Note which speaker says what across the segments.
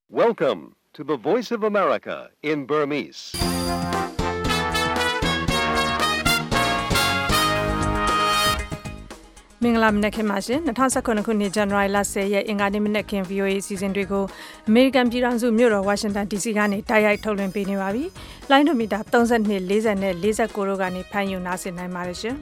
Speaker 1: Welcome to the Voice of America in Burmese.
Speaker 2: ။မင်္ဂလာမနက်ခင်းပါရှင်2019ခုနှစ်ဇန်နဝါရီလ10ရက်အင်္ဂါနေ့မနက်ခင်း VOA အစီအစဉ်တွေကိုအမေရိကန်ပြည်ထောင်စုမြို့တော်ဝါရှင်တန် DC ကနေတိုက်ရိုက်ထုတ်လွှင့်ပေးနေပါပြီ။လိုင်းဒိုမီတာ32 40နဲ့49တို့ကနေဖမ်းယူနားဆင်နိုင်ပါတယ်ရှင်။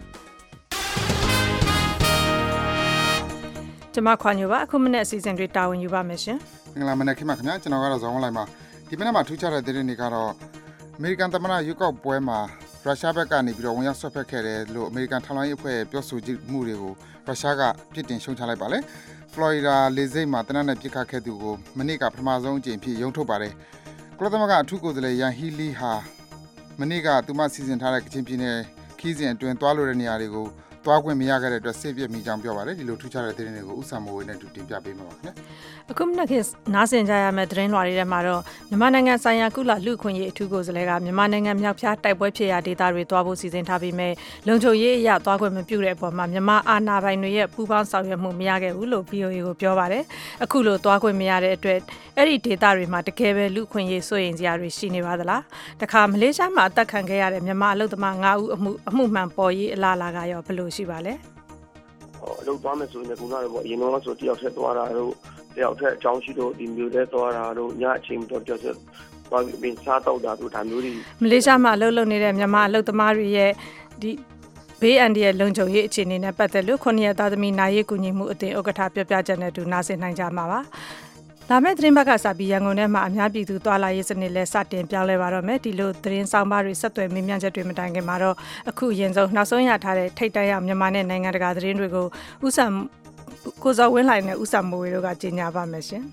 Speaker 2: ကျွန်မခွန်ညိုပါအခုမနက်အစီအစဉ်တွေတာဝန်ယူပါမယ်ရှင်
Speaker 3: ။မင်္ဂလာမနက်ခင်းပါခင်ဗျာကျွန်တော်ကတော့ဇောင်းဝလိုက်ပါဒီမနက်မှာထူးခြားတဲ့သတင်းတွေကတော့အမေရိကန်သမ္မတရွေးကောက်ပွဲမှာရုရှားဘက်ကနေပြီးတော့ဝင်ရောက်ဆွတ်ဖက်ခဲ့တယ်လို့အမေရိကန်ထောက်လှမ်းရေးအဖွဲ့ပြောဆိုမှုတွေကိုရုရှားကပြစ်တင်ရှုံချလိုက်ပါလေ။ဖလော်ရီဒါလေဆိပ်မှာတနက်နေ့ပြစ်ခတ်ခဲ့သူကိုမနေ့ကပထမဆုံးအကြိမ်ဖြစ်ရုံထုတ်ပါတယ်။ကုလသမဂ္ဂအထူးကိုယ်စားလှယ်ယန်ဟီလီဟာမနေ့ကသူမစီစဉ်ထားတဲ့ကချင်ပြည်နယ်ခီးစဉ်အတွင်းတွားလို့တဲ့နေရာတွေကိုသွားခွင့်မရခဲ့တဲ့အတွက်စိတ်ပြည့်မိကြောင်းပြောပါတယ်ဒီလိုထူးခြားတဲ့သတင်းတွေကိုဥစ္စာမိုးဝေနဲ့တူတင်ပြပေးမှာပါခင်ဗျာ
Speaker 2: အခုမနက်ခင်းနားဆင်ကြရမယ့်သတင်းလွှာတွေထဲမှာတော့မြန်မာနိုင်ငံဆိုင်ရာကုလလူ့ခွင့်ရေးအထူးကိုယ်စားလှယ်ကမြန်မာနိုင်ငံမြောက်ဖြားတိုက်ပွဲဖြစ်ရာဒေသတွေသွားဖို့စီစဉ်ထားပြီးမဲ့လုံခြုံရေးအရသွားခွင့်မပြုတဲ့အပေါ်မှာမြန်မာအာဏာပိုင်တွေရဲ့ပူးပေါင်းဆောင်ရွက်မှုမရခဲ့ဘူးလို့ VOA ကိုပြောပါတယ်အခုလိုသွားခွင့်မရတဲ့အတွက်အဲ့ဒီဒေသတွေမှာတကယ်ပဲလူ့ခွင့်ရေးစိုးရိမ်စရာတွေရှိနေပါသလားတခါမလေးရှားမှာအသက်ခံခဲ့ရတဲ့မြန်မာအလုပ်သမား9ဦးအမှုမှန်ပေါ်ရေးအလားအလာကရောဘယ်လိုရှိပါလဲ
Speaker 4: အလုပ်သွားမယ်ဆိုရင်ခုနကပေါ့အရင်တော့ဆိုတယောက်ဆက်သွားတာတို့တယောက်ထက်အကြောင်းရှိတော့ဒီမျိုးလေးသွားတာတို့ညအချိန်တော့တယောက်ဆက်သွားပြီးစားတော့တာတို့ဒါမျိုးတွေ
Speaker 2: မလေးရှားမှာအလုပ်လုပ်နေတဲ့မြန်မာအလုပ်သမားတွေရဲ့ဒီဘေးအန္တရာယ်လုံခြုံရေးအခြေအနေနဲ့ပတ်သက်လို့9ရက်သားသမီးနာရေးကူညီမှုအသင်းဥက္ကဋ္ဌပြောပြချက်နဲ့တူနားဆင်နိုင်ကြမှာပါလာမယ့်သတင်းဘက်ကစပြီးရန်ကုန်ထဲမှာအများပြည်သူတွာလာရေးစနစ်လဲစတင်ပြောင်းလဲပါတော့မယ်ဒီလိုသတင်းဆောင်ပါတွေဆက်သွယ်မေးမြန်းချက်တွေမတိုင်ခင်မှာတော့အခုရင်ဆုံးနောက်ဆုံးရထားတဲ့ထိတ်တိုက်ရမြန်မာနဲ့နိုင်ငံတကာသတင်းတွေကိုဥစ္စာကိုစောဝင်းလှိုင်နဲ့ဥစ္စာမိုးဝေတို့ကကြေညာပါမယ်ရှင်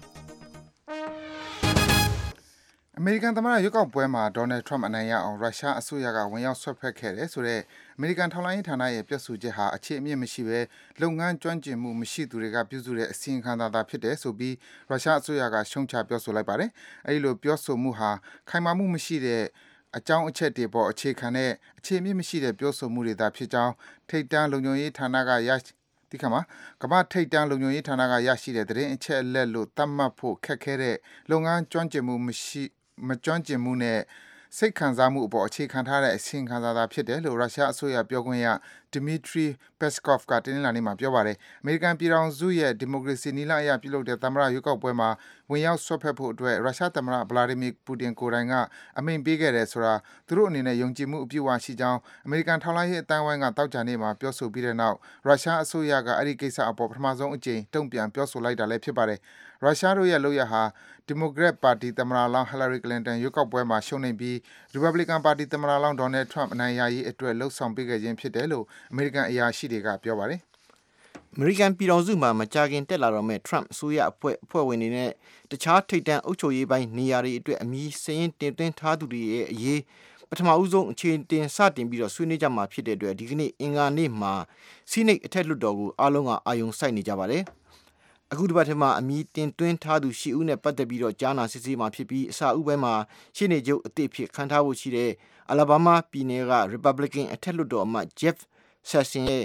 Speaker 3: အမေရိကန်သမ္မတရွေးကောက်ပွဲမှာဒေါ်နယ်ထရမ့်အနိုင်ရအောင်ရုရှားအစိုးရကဝင်ရောက်ဆွတ်ဖက်ခဲ့တယ်ဆိုတော့အမေရိကန်ထောက်လှမ်းရေးဌာနရဲ့ပြောဆိုချက်ဟာအခြေအမြစ်မရှိဘဲလုပ်ငန်းကျွမ်းကျင်မှုမရှိသူတွေကပြုစုတဲ့အစီရင်ခံစာသာဖြစ်တယ်ဆိုပြီးရုရှားအစိုးရကရှုံချပြောဆိုလိုက်ပါတယ်။အဲဒီလိုပြောဆိုမှုဟာခိုင်မာမှုမရှိတဲ့အကြောင်းအချက်တွေပေါ်အခြေခံတဲ့အခြေအမြစ်မရှိတဲ့ပြောဆိုမှုတွေသာဖြစ်ကြောင်းထိပ်တန်းလုံခြုံရေးဌာနကဒီကမှာကမ္ဘာထိပ်တန်းလုံခြုံရေးဌာနကရရှိတဲ့သတင်းအချက်အလက်လို့သတ်မှတ်ဖို့ခက်ခဲတဲ့လုပ်ငန်းကျွမ်းကျင်မှုမကျွမ်းကျင်မှုနဲ့စိတ်ခံစားမှုအပေါ်အခြေခံထားတဲ့အစီရင်ခံစာသာဖြစ်တယ်လို့ရုရှားအစိုးရပြောခွင့်ရ Dmitry Peskov ကတင်းလာနေမှာပြောပါတယ်။အမေရိကန်ပြည်ထောင်စုရဲ့ဒီမိုကရေစီနည်းလမ်းအရပြုလုပ်တဲ့သမ္မတရွေးကောက်ပွဲမှာဝင်ရောက်ဆွတ်ဖက်ဖို့အတွက်ရုရှားသမ္မတဗလာဒီမီပူတင်ကိုယ်တိုင်ကအမိန့်ပေးခဲ့တယ်ဆိုတာသူတို့အနေနဲ့ယုံကြည်မှုအပြည့်အဝရှိကြောင်းအမေရိကန်ထောက်လှမ်းရေးအတိုင်းဝိုင်းကတောက်ကြနေမှာပြောဆိုပြီးတဲ့နောက်ရုရှားအစိုးရကအဲ့ဒီကိစ္စအပေါ်ပထမဆုံးအကြိမ်တုံ့ပြန်ပြောဆိုလိုက်တာလည်းဖြစ်ပါတယ်။ရုရှားတို့ရဲ့လုပ်ရဟာဒီမိုကရက်ပါတီသမ္မတလောင်းဟီလာရီကလင်တန်ရွေးကောက်ပွဲမှာရှုံးနိမ့်ပြီးရီပတ်ဘလီကန်ပါတီသမ္မတလောင်းဒေါ်နယ်ထရမ့်အနိုင်ရရေးအတွက်လှုံ့ဆော်ပေးခဲ့ခြင်းဖြစ်တယ်လို့အမေရိကန်အရာရှိတွေကပြောပါတယ်
Speaker 5: ။အမေရိကန်ပြည်ထောင်စုမှာမကြာခင်တက်လာတော့မဲ့ထရမ့်အစိုးရအဖွဲ့ဝင်တွေနဲ့တခြားထိပ်တန်းအုပ်ချုပ်ရေးပိုင်းနေရာတွေအတွက်အမည်စရင်တင်သွင်းထားသူတွေရဲ့အရေးပထမဦးဆုံးအခြေတင်စတင်ပြီးတော့ဆွေးနွေးကြမှာဖြစ်တဲ့အတွက်ဒီကနေ့အင်္ဂါနေ့မှာစီးနိတ်အထက်လွှတ်တော်ကိုအားလုံးကအာရုံစိုက်နေကြပါတယ်။အခုတစ်ပတ်ထဲမှာအမည်တင်သွင်းထားသူ10ဦးနဲ့ပတ်သက်ပြီးတော့ကြားနာစစ်ဆေးမှာဖြစ်ပြီးအစအဦးပိုင်းမှာရှေ့နေချုပ်အသစ်ဖြစ်ခန့်ထားဖို့ရှိတဲ့အလာဘာမာပြည်နယ်က Republican အထက်လွှတ်တော်အမတ် Jeff Sessions ရဲ့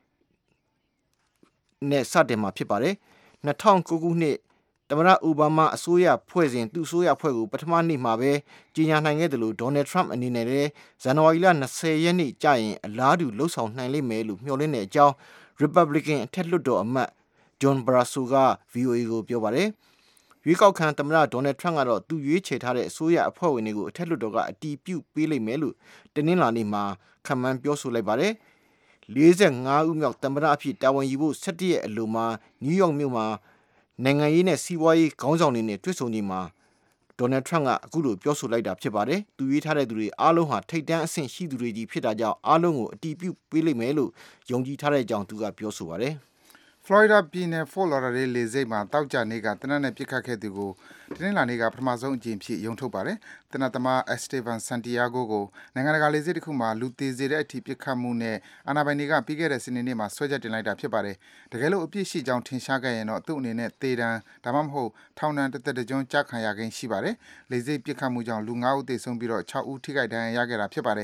Speaker 5: နဲ့စတင်မှာဖြစ်ပါတယ်။2009ခုနှစ်သမ္မတအိုဘားမားအစိုးရဖွဲ့စဉ်သူ့အစိုးရဖွဲ့ကိုပထမနေ့မှာပဲကြီးညာနိုင်ခဲ့တယ်လို့ဒေါ်နယ်ထရမ့်အနေနဲ့လည်းဇန်နဝါရီလ20ရက်နေ့ကြာရင်အလားတူလှုပ်ဆောင်နိုင်လိမ့်မယ်လို့မျှော်လင့်တဲ့အကြောင်း Republican အထက်လွှတ်တော်အမတ်John Barrasso က VOA ကိုပြောပါတယ်။ရွေးကောက်ခံသမ္မတဒေါ်နယ်ထရမ့်ကတော့သူရွေးချယ်ထားတဲ့အစိုးရအဖွဲ့ဝင်တွေကိုအထက်လွှတ်တော်ကအတည်ပြုပေးလိမ့်မယ်လို့တင်းနှင်းလာနေမှာခံမှန်းပြောဆိုလိုက်ပါတယ်။45ဦးမြောက်သမ္မတအဖြစ်တာဝန်ယူဖို့17ရက်အလိုမှာနယူးယောက်မြို့မှာနိုင်ငံရေးနဲ့စီးပွားရေးခေါင်းဆောင်တွေနဲ့တွေ့ဆုံချိန်မှာဒေါ်နယ်ထရမ့်ကအခုလိုပြောဆိုလိုက်တာဖြစ်ပါတယ်။သူရွေးထားတဲ့သူတွေအားလုံးဟာထိပ်တန်းအဆင့်ရှိသူတွေကြီးဖြစ်တာကြောင့်အားလုံးကိုအတည်ပြုပေးလိမ့်မယ်လို့ယုံကြည်ထားတဲ့အကြောင်းသူကပြောဆိုပါတယ်။
Speaker 3: ဖလော်ရီဒါပြည်နယ် Fort Lauderdale လေဆိပ်မှာတောက်ကြနေကတနက်နဲ့ပြစ်ခတ်ခဲ့သူကိုတနင်္လာနေ့ကပထမဆုံးအကြိမ်ဖြစ်ရုံထုတ်ပါတယ်။တနက်သမား Esteban Santiago ကိုနိုင်ငံတကာလေဆိပ်တစ်ခုမှာလူသေစေတဲ့အထိပြစ်ခတ်မှုနဲ့အာဏာပိုင်တွေကပြီးခဲ့တဲ့စနေနေ့မှာဆွဲချက်တင်လိုက်တာဖြစ်ပါတယ်။တကယ်လို့အပြစ်ရှိကြောင်းထင်ရှားခဲ့ရင်တော့သူ့အနေနဲ့သေဒဏ်ဒါမှမဟုတ်ထောင်ဒဏ်တစ်သက်တစ်ကျွန်းကြခံရခြင်းရှိပါတယ်။လေဆိပ်ပြစ်ခတ်မှုကြောင့်လူ9ဦးသေဆုံးပြီးတော့6ဦးထိခိုက်ဒဏ်ရာရခဲ့တာဖြစ်ပါတယ်။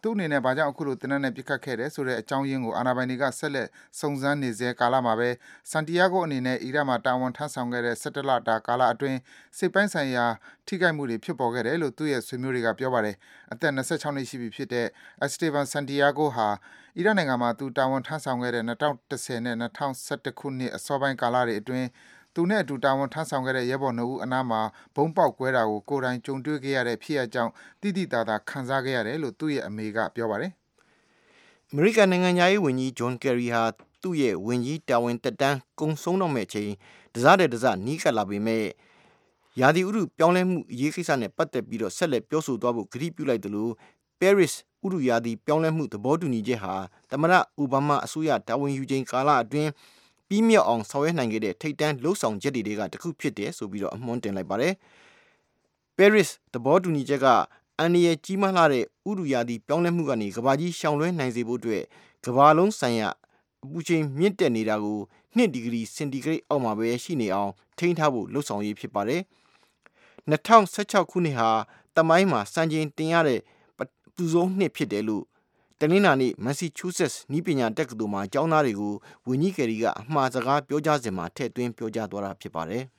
Speaker 3: သူ့အနေနဲ့ဘာကြောင့်အခုလိုတင်နက်နဲ့ပြစ်ခတ်ခဲ့တယ်ဆိုတဲ့အကြောင်းရင်းကိုအာဏာပိုင်တွေကဆက်လက်စုံစမ်းနေစေကာလမှာပဲဆန်တီယာဂိုအနေနဲ့အီရတ်မှာတာဝန်ထမ်းဆောင်ခဲ့တဲ့17လတာကာလအတွင်းစိတ်ပိုင်းဆိုင်ရာထိခိုက်မှုတွေဖြစ်ပေါ်ခဲ့တယ်လို့သူ့ရဲ့ဆွေမျိုးတွေကပြောပါတယ်အသက်26နှစ်ရှိပြီဖြစ်တဲ့ Esteban Santiago ဟာအီရတ်နိုင်ငံမှာသူတာဝန်ထမ်းဆောင်ခဲ့တဲ့2010နဲ့2011ခုနှစ်အစောပိုင်းကာလတွေအတွင်းသူနဲ့အတူတာဝန်ထမ်းဆောင်ခဲ့တဲ့ရဲဘော်2ဦးအနားမှာဘုံပေါက်ကွဲတာကိုကိုယ်တိုင်ကြုံတွေ့ခဲ့ရတဲ့ဖြစ်ရပ်ကြောင့်တိတိတသာခံစားခဲ့ရတယ်လို့သူ့ရဲ့အမေကပြောပါတယ်
Speaker 5: ။အမေရိကန်နိုင်ငံသားရေးဝန်ကြီးဂျွန်ကယ်ရီဟာသူ့ရဲ့ဝန်ကြီးတာဝန်တက်တန်းကုံဆုံးတော့မဲ့ချိန်တစားတဲ့တစားနီးကပ်လာပေမဲ့ရာသီဥတုပြောင်းလဲမှုအရေးကိစ္စနဲ့ပတ်သက်ပြီးတော့ဆက်လက်ပြောဆိုသွားဖို့ကတိပြုလိုက်တယ်လို့ Paris ဥတုရာသီပြောင်းလဲမှုသဘောတူညီချက်ဟာသမ္မတအိုဘားမားအစိုးရတာဝန်ယူချိန်ကာလအတွင်းပြီးမြောက်အောင်ဆောင်ရွက်နိုင်ခဲ့တဲ့ထိပ်တန်းလှုပ်ဆောင်ချက်တွေကတစ်ခုဖြစ်တယ်ဆိုပြီးတော့အမွှန်းတင်လိုက်ပါတယ်။ Paris သဘောတူညီချက်ကအန္တရာယ်ကြီးမားလာတဲ့ဥတုရာသီပြောင်းလဲမှုကနေကမ္ဘာကြီးရှောင်လွှဲနိုင်စေဖို့အတွက်ကမ္ဘာလုံးဆိုင်ရာအပူချိန်မြင့်တက်နေတာကို2 ဒီဂရီစင်တီဂရိတ်အောက်မှာပဲရှိနေအောင်ထိန်းထားဖို့လှုပ်ဆောင်ရေးဖြစ်ပါတယ်။2016ခုနှစ်ဟာတမိုင်းမှာစံချိန်တင်ရတဲ့ပူဆုံးနှစ်ဖြစ်တယ်လို့တနင်္လာနေ့ Massachusetts နည်းပညာတက္ကသိုလ်မှာကျောင်းသားတွေကိုဝန်ကြီးကယ်ရီကအမှားစကားပြောကြားစဉ်မှာထည့်သွင်းပြောကြားသွားတာဖြစ်ပါတယ်။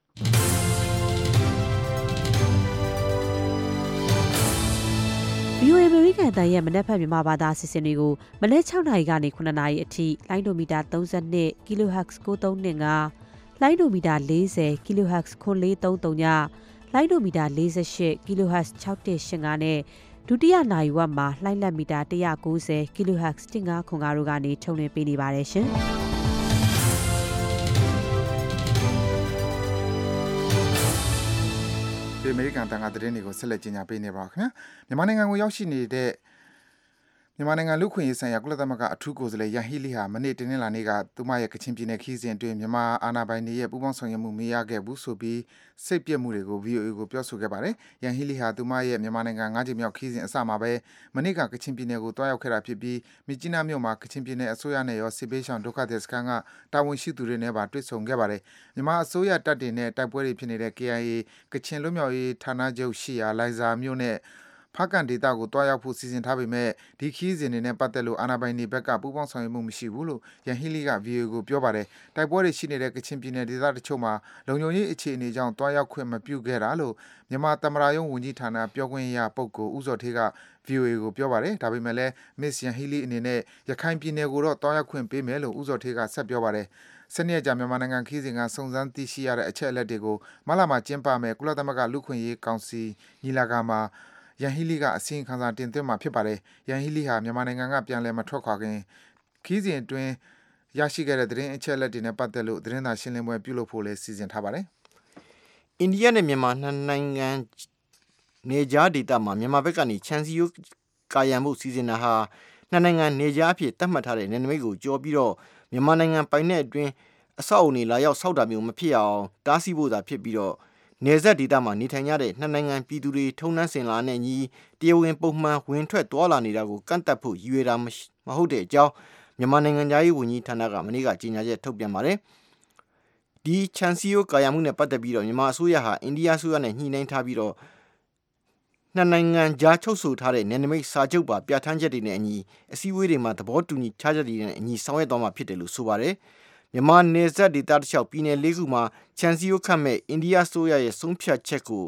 Speaker 6: VOA အမေရိကန်တန်ရဲ့မနက်ဖြန်မြန်မာဘာသာအစီအစဉ်တွေကိုမနက်6နာရီကနေ9နာရီအထိလိုင်းဒိုမီတာ32 kHz 9325လိုင်းဒိုမီတာ40 kHz 9433ညလိုင်းဒိုမီတာ48 kHz 6185နဲ့ဒုတိယနာရီဝက်မှာလိုင်းလက်မီတာ190 kHz 1505တို့ကနေထုတ်လွှင့်ပေးနေပါတယ်ရှင်။
Speaker 3: ဒီအမေရိကန်တန်ခါသတင်းတွေကိုဆက်လက်ကြီးညာပေးနေပါခင်ဗျာမြန်မာနိုင်ငံကိုရောက်ရှိနေတဲ့မြန်မာနိုင်ငံလူခွင့်ရေးဆိုင်ရာကုလသမဂ္ဂအထူးကိုယ်စားလှယ်ယန်ဟီလီဟာမနေ့တင်းနှင်းလာနေ့ကသူမရဲ့ကချင်ပြည်နယ်ခီးစဉ်အတွင်းမြန်မာအာဏာပိုင်တွေရဲ့ပူးပေါင်းဆောင်ရွက်မှုမရခဲ့ဘူးဆိုပြီးစိတ်ပြည့်မှုတွေကို VOA ကိုပြောဆိုခဲ့ပါတယ်။ယန်ဟီလီဟာသူမရဲ့မြန်မာနိုင်ငံ၅ချိန်မြောက်ခီးစဉ်အစမှာပဲမနေ့ကကချင်ပြည်နယ်ကိုတွားရောက်ခဲ့တာဖြစ်ပြီးမြစ်ကြီးနားမြို့မှာကချင်ပြည်နယ်အစိုးရနဲ့ရောစစ်ပေးဆောင်ဒုက္ခသည်စခန်းကတာဝန်ရှိသူတွေနဲ့ပါတွေ့ဆုံခဲ့ပါတယ်။မြန်မာအစိုးရတပ်တွေနဲ့တိုက်ပွဲတွေဖြစ်နေတဲ့ KIA ကချင်လွတ်မြောက်ရေးဌာနချုပ်ရှိရာလိုင်ဇာမြို့နဲ့ဖားကန်ဒေသကိုတွားရောက်ဖို့စီစဉ်ထားပေမဲ့ဒီခီးစဉ်တွေနဲ့ပတ်သက်လို့အာဏာပိုင်တွေဘက်ကပူးပေါင်းဆောင်ရွက်မှုမရှိဘူးလို့ယန်ဟီလီက VOA ကိုပြောပါတယ်။တိုက်ပွဲတွေရှိနေတဲ့ကချင်ပြည်နယ်ဒေသတချို့မှာလုံခြုံရေးအခြေအနေကြောင့်တွားရောက်ခွင့်မပြုခဲ့တာလို့မြန်မာသမ္မတရုံးဝန်ကြီးဌာနပြောခွင့်ရပုဂ္ဂိုလ်ဦးစောထေးက VOA ကိုပြောပါတယ်။ဒါပေမဲ့လည်း Miss ယန်ဟီလီအနေနဲ့ရခိုင်ပြည်နယ်ကိုတော့တွားရောက်ခွင့်ပေးမယ်လို့ဦးစောထေးကဆက်ပြောပါတယ်။စနေနေ့ကျမြန်မာနိုင်ငံခီးစဉ်ကစုံစမ်းသိရှိရတဲ့အချက်အလက်တွေကိုမလာမှာကျင်းပမယ်ကုလသမဂ္ဂလူခွင့်ရေးကောင်စီညီလာခံမှာယန်ဟီလီကအစီရင်ခံစာတင်သွင်းမှာဖြစ်ပါတယ်။ယန်ဟီလီဟာမြန်မာနိုင်ငံကပြန်လည်မထွက်ခွာခင်ခီးစဉ်အတွင်းရရှိခဲ့တဲ့သတင်းအချက်အလက်တွေနဲ့ပတ်သက်လို့သတင်းစာရှင်းလင်းပွဲပြုလုပ်ဖို့လည်းစီစဉ်ထားပါတယ်
Speaker 5: ။အိန္ဒိယနဲ့မြန်မာနှစ်နိုင်ငံနေကြားဒေသမှာမြန်မာဘက်ကနေခြံစည်းရိုးကာရံမှုစီစဉ်တာဟာနှစ်နိုင်ငံနေကြားအဖြစ်သတ်မှတ်ထားတဲ့နယ်နိမိတ်ကိုကျော်ပြီးတော့မြန်မာနိုင်ငံပိုင်နယ်အတွင်းအဆောက်အုံတွေလာရောက်ဆောက်တာမျိုးမဖြစ်အောင်တားဆီးဖို့သာဖြစ်ပြီးတော့နေဆက်ဒေသမှာနေထိုင်ကြတဲ့နှစ်နိုင်ငံပြည်သူတွေထုံနှန်းစင်လာနဲ့ညီတရားဝင်ပုံမှန်ဝင်ထွက်သွားလာနေတာကိုကန့်သတ်ဖို့ရည်ရွယ်တာမဟုတ်တဲ့အကြောင်းမြန်မာနိုင်ငံသားရေးဝန်ကြီးဌာနကမနေ့ကကြေညာချက်ထုတ်ပြန်ပါတယ်။ဒီချန်စီယိုကာယာမှုနဲ့ပတ်သက်ပြီးတော့မြန်မာအစိုးရဟာအိန္ဒိယအစိုးရနဲ့ညှိနှိုင်းထားပြီးတော့နှစ်နိုင်ငံကြားချုပ်ဆိုထားတဲ့နယ်နိမိတ်စာချုပ်ပါပြဋ္ဌာန်းချက်တွေနဲ့အညီအစည်းအဝေးတွေမှာသဘောတူညီချက်တွေနဲ့အညီဆောင်ရွက်သွားမှာဖြစ်တယ်လို့ဆိုပါတယ်။မြန်မာနယ်စပ်ဒေသတစ်လျှောက်ပြည်နယ်၄ခုမှာချန်စီယိုခတ်မဲ့အိန္ဒိယအစိုးရရဲ့ဆုံးဖြတ်ချက်ကို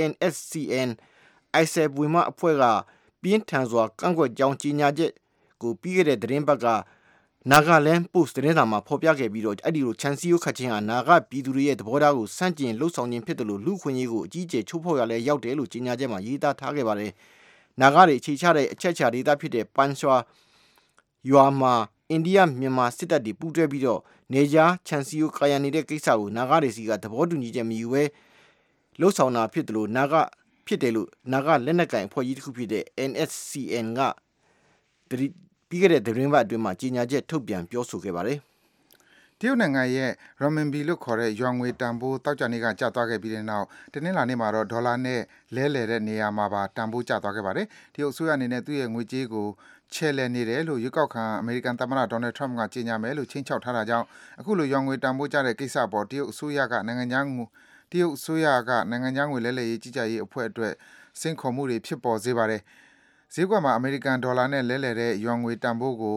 Speaker 5: NSCN ISEP ဝင်မအဖွဲ့ကပြင်းထန်စွာကန့်ကွက်ကြောင်းကြေညာချက်ကိုပြီးခဲ့တဲ့သတင်းပတ်ကNagaland Post သတင်းစာမှာဖော်ပြခဲ့ပြီးတော့အဲ့ဒီလိုချန်စီယိုခတ်ခြင်းဟာနာဂပြည်သူတွေရဲ့သဘောထားကိုစန့်ကျင်လှုပ်ဆောင်ခြင်းဖြစ်တယ်လို့လူခွင့်ရေးကိုအကြီးအကျယ်ချိုးဖောက်ရလဲရောက်တယ်လို့ကြေညာချက်မှာရေးသားထားခဲ့ပါတယ်။နာဂတွေအခြေချတဲ့အချက်ချာဒေသဖြစ်တဲ့ပန်ရွာရွာမှာအိန္ဒိယမြန်မာစစ်တပ်တွေပူးတွဲပြီးတော့နေကြားချန်စီယိုကာယံနေတဲ့ကိစ္စကိုနာဂတွေစီကသဘောတူညီချက်မယူဘဲလှုပ်ဆောင်တာဖြစ်တယ်လို့နာဂလက်နက်ကင်အဖွဲ့ကြီးတစ်ခုဖြစ်တဲ့ NSCN ကပြီးခဲ့တဲ့သတင်းပတ်အတွင်းမှာကြေညာချက်ထုတ်ပြန်ပြောဆိုခဲ့ပါတယ်
Speaker 3: ။တရုတ်နိုင်ငံရဲ့ renminbi လို့ခေါ်တဲ့ယွမ်ငွေတန်ဖိုးတောက်ကြနေ့ကကျသွားခဲ့ပြီးတဲ့နောက်တနင်္လာနေ့မှာတော့ဒေါ်လာနဲ့လဲလှယ်တဲ့နေရာမှာပါတန်ဖိုးကျသွားခဲ့ပါတယ်။တရုတ်အစိုးရအနေနဲ့သူ့ရဲ့ငွေကြေးကိုချဲ့လဲနေတယ်လို့ရွေးကောက်ခံအမေရိကန်သမ္မတဒေါ်နယ်ထရမ့်ကကြေညာမယ်လို့ချိန်ချောက်ထားတာကြောင့်အခုလိုယွမ်ငွေတန်ဖိုးကျတဲ့ကိစ္စပေါ်တရုတ်အစိုးရကနိုင်ငံခြားငွေလဲလှယ်ရေးကြီးကြပ်ရေးအဖွဲ့အတွက်စိန်ခေါ်မှုတွေဖြစ်ပေါ်စေပါတယ်။ဈေးကွက်မှာအမေရိကန်ဒေါ်လာနဲ့လဲလှယ်တဲ့ယွမ်ငွေတန်ဖိုးကို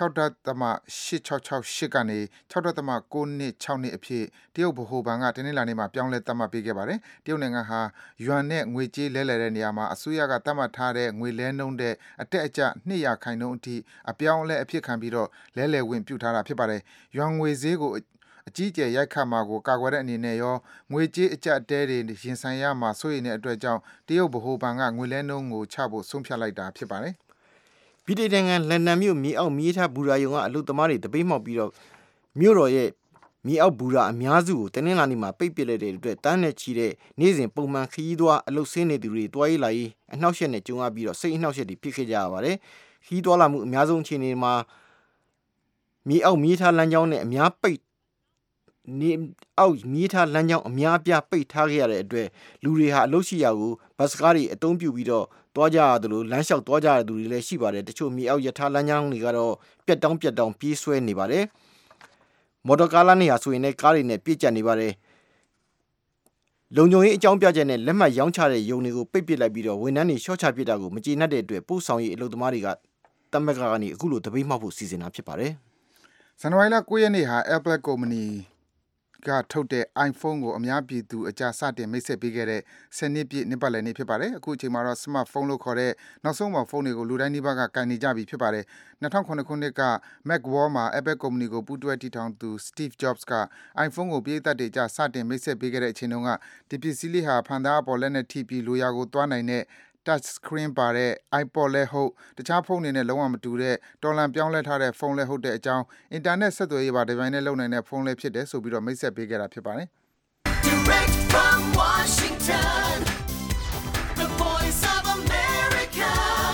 Speaker 3: 6.8668 ကနေ 6.926 အဖြစ်တရုတ်ဗဟိုဘဏ်ကတနင်္လာနေ့မှာပြောင်းလဲသတ်မှတ်ပေးခဲ့ပါတယ်။တရုတ်နိုင်ငံဟာယွမ်နဲ့ငွေကြေးလဲလှယ်တဲ့နေရာမှာအစိုးရကသတ်မှတ်ထားတဲ့ငွေလဲနှုန်းတဲ့အတက်အကျ2%အထိအပြောင်းအလဲအဖြစ်ခံပြီးတော့လဲလှယ်ဝင်ပြုထားတာဖြစ်ပါတယ်။ယွမ်ငွေဈေးကိုအကြီးအကျယ်ရိုက်ခတ်မှာကိုကာကွယ်တဲ့အနေနဲ့ရောငွေကြေးအကျပ်အတဲတွေရင်ဆိုင်ရမှာစိုးရိမ်တဲ့အတွက်ကြောင့်တရုတ်ဗဟိုဘဏ်ကငွေလဲနှုန်းကိုချဖို့ဆုံးဖြတ်လိုက်တာဖြစ်ပါတယ်
Speaker 5: ။ဗြိတိန်နိုင်ငံလန်ဒန်မြို့မြေအောက်မြေထားဘူရာယုံကအလုသမားတွေတပိတ်မှောက်ပြီးတော့မြို့တော်ရဲ့မြေအောက်ဘူရာအများစုကိုတနင်္လာနေ့မှာပိတ်ပစ်လိုက်တဲ့အတွက်တန်းနဲ့ချီတဲ့နေ့စဉ်ပုံမှန်ခရီးသွားအလုဆင်းနေသူတွေတွားရေးလာရေးအနှောက်အယှက်နဲ့ကြုံရပြီးတော့စိတ်အနှောက်အယှက်တွေဖြစ်ခဲ့ကြရပါတယ်။ခရီးသွားလာမှုအများဆုံးအခြေအနေမှာမြေအောက်မြေထားလမ်းကြောင်းနဲ့အများပိတ်နေအောက်မြေထားလမ်းကြောင်းအများအပြားပိတ်ထားခဲ့ရတဲ့အတွက်လူတွေဟာအလုပ်ရှိရာကိုဘတ်စကားတွေအသုံးပြုပြီးတော့တွားကြရတယ်လို့လမ်းလျှောက်တွားကြရသူတွေလည်းရှိပါတယ်တချို့မြေအောက်ယထာလမ်းကြောင်းတွေကတော့ပြက်တောင်းပြေးဆွဲနေပါတယ်မော်တော်ကားလမ်းတွေဟာဆိုရင်လည်းကားတွေနဲ့ပြည့်ကျပ်နေပါတယ်လုံခြုံရေးအကြောင်းပြချက်နဲ့လက်မှတ်ရောင်းချတဲ့ယုံတွေကိုပိတ်ပစ်လိုက်ပြီးတော့ဝန်ထမ်းတွေရှော့ချပစ်တာကိုမကျေနပ်တဲ့အတွက်ပို့ဆောင်ရေးအလုပ်သမားတွေကတမက်ကနေအခုလိုတပိတ်မှောက်ဖို့စီစဉ်တာဖြစ်ပါတယ်
Speaker 3: ဇန်နဝါရီလ9ရက်နေ့ဟာ Apple ကုမ္ပဏီကထုတ်တဲ့ iPhone ကိုအများပြည်သူအကြားစတင်မိတ်ဆက်ပေးခဲ့တဲ့10နှစ်ပြည့်နှစ်ပတ်လည်နေ့ဖြစ်ပါတယ်အခုအချိန်မှာတော့ smartphone လို့ခေါ်တဲ့နောက်ဆုံးပေါ်ဖုန်းတွေကိုလူတိုင်းဒီဘက်ကကင်နေကြပြီဖြစ်ပါတယ်2009ခုနှစ်က Macworld မှာ Apple ကုမ္ပဏီကိုပူးတွဲတည်ထောင်သူ Steve Jobs က iPhone ကိုပြည်သက်တွေကြားစတင်မိတ်ဆက်ပေးခဲ့တဲ့အချိန်တုန်းကဒီပစ္စည်းလေးဟာဖန်သားအပေါ်လက်နဲ့ထိပြီးလိုရာကိုသွားနိုင်တဲ့touch screen ပါတဲ့ iPod လဲဟုတ်တခြားဖုန်းတွေနဲ့လုံးဝမတူတဲ့တော်လန်ပြောင်းလဲထားတဲ့ဖုန်းလဲဟုတ်တဲ့အကြောင်းအင်တာနက်ဆက်သွယ်ရေးပါဒီဇိုင်းနဲ့လုပ်နိုင်တဲ့ဖုန်းလဲဖြစ်တယ်ဆိုပြီးတော့မိတ်ဆက်ပေးခဲ့တာဖြစ်ပါတယ် Direct from Washington
Speaker 2: The Voice of America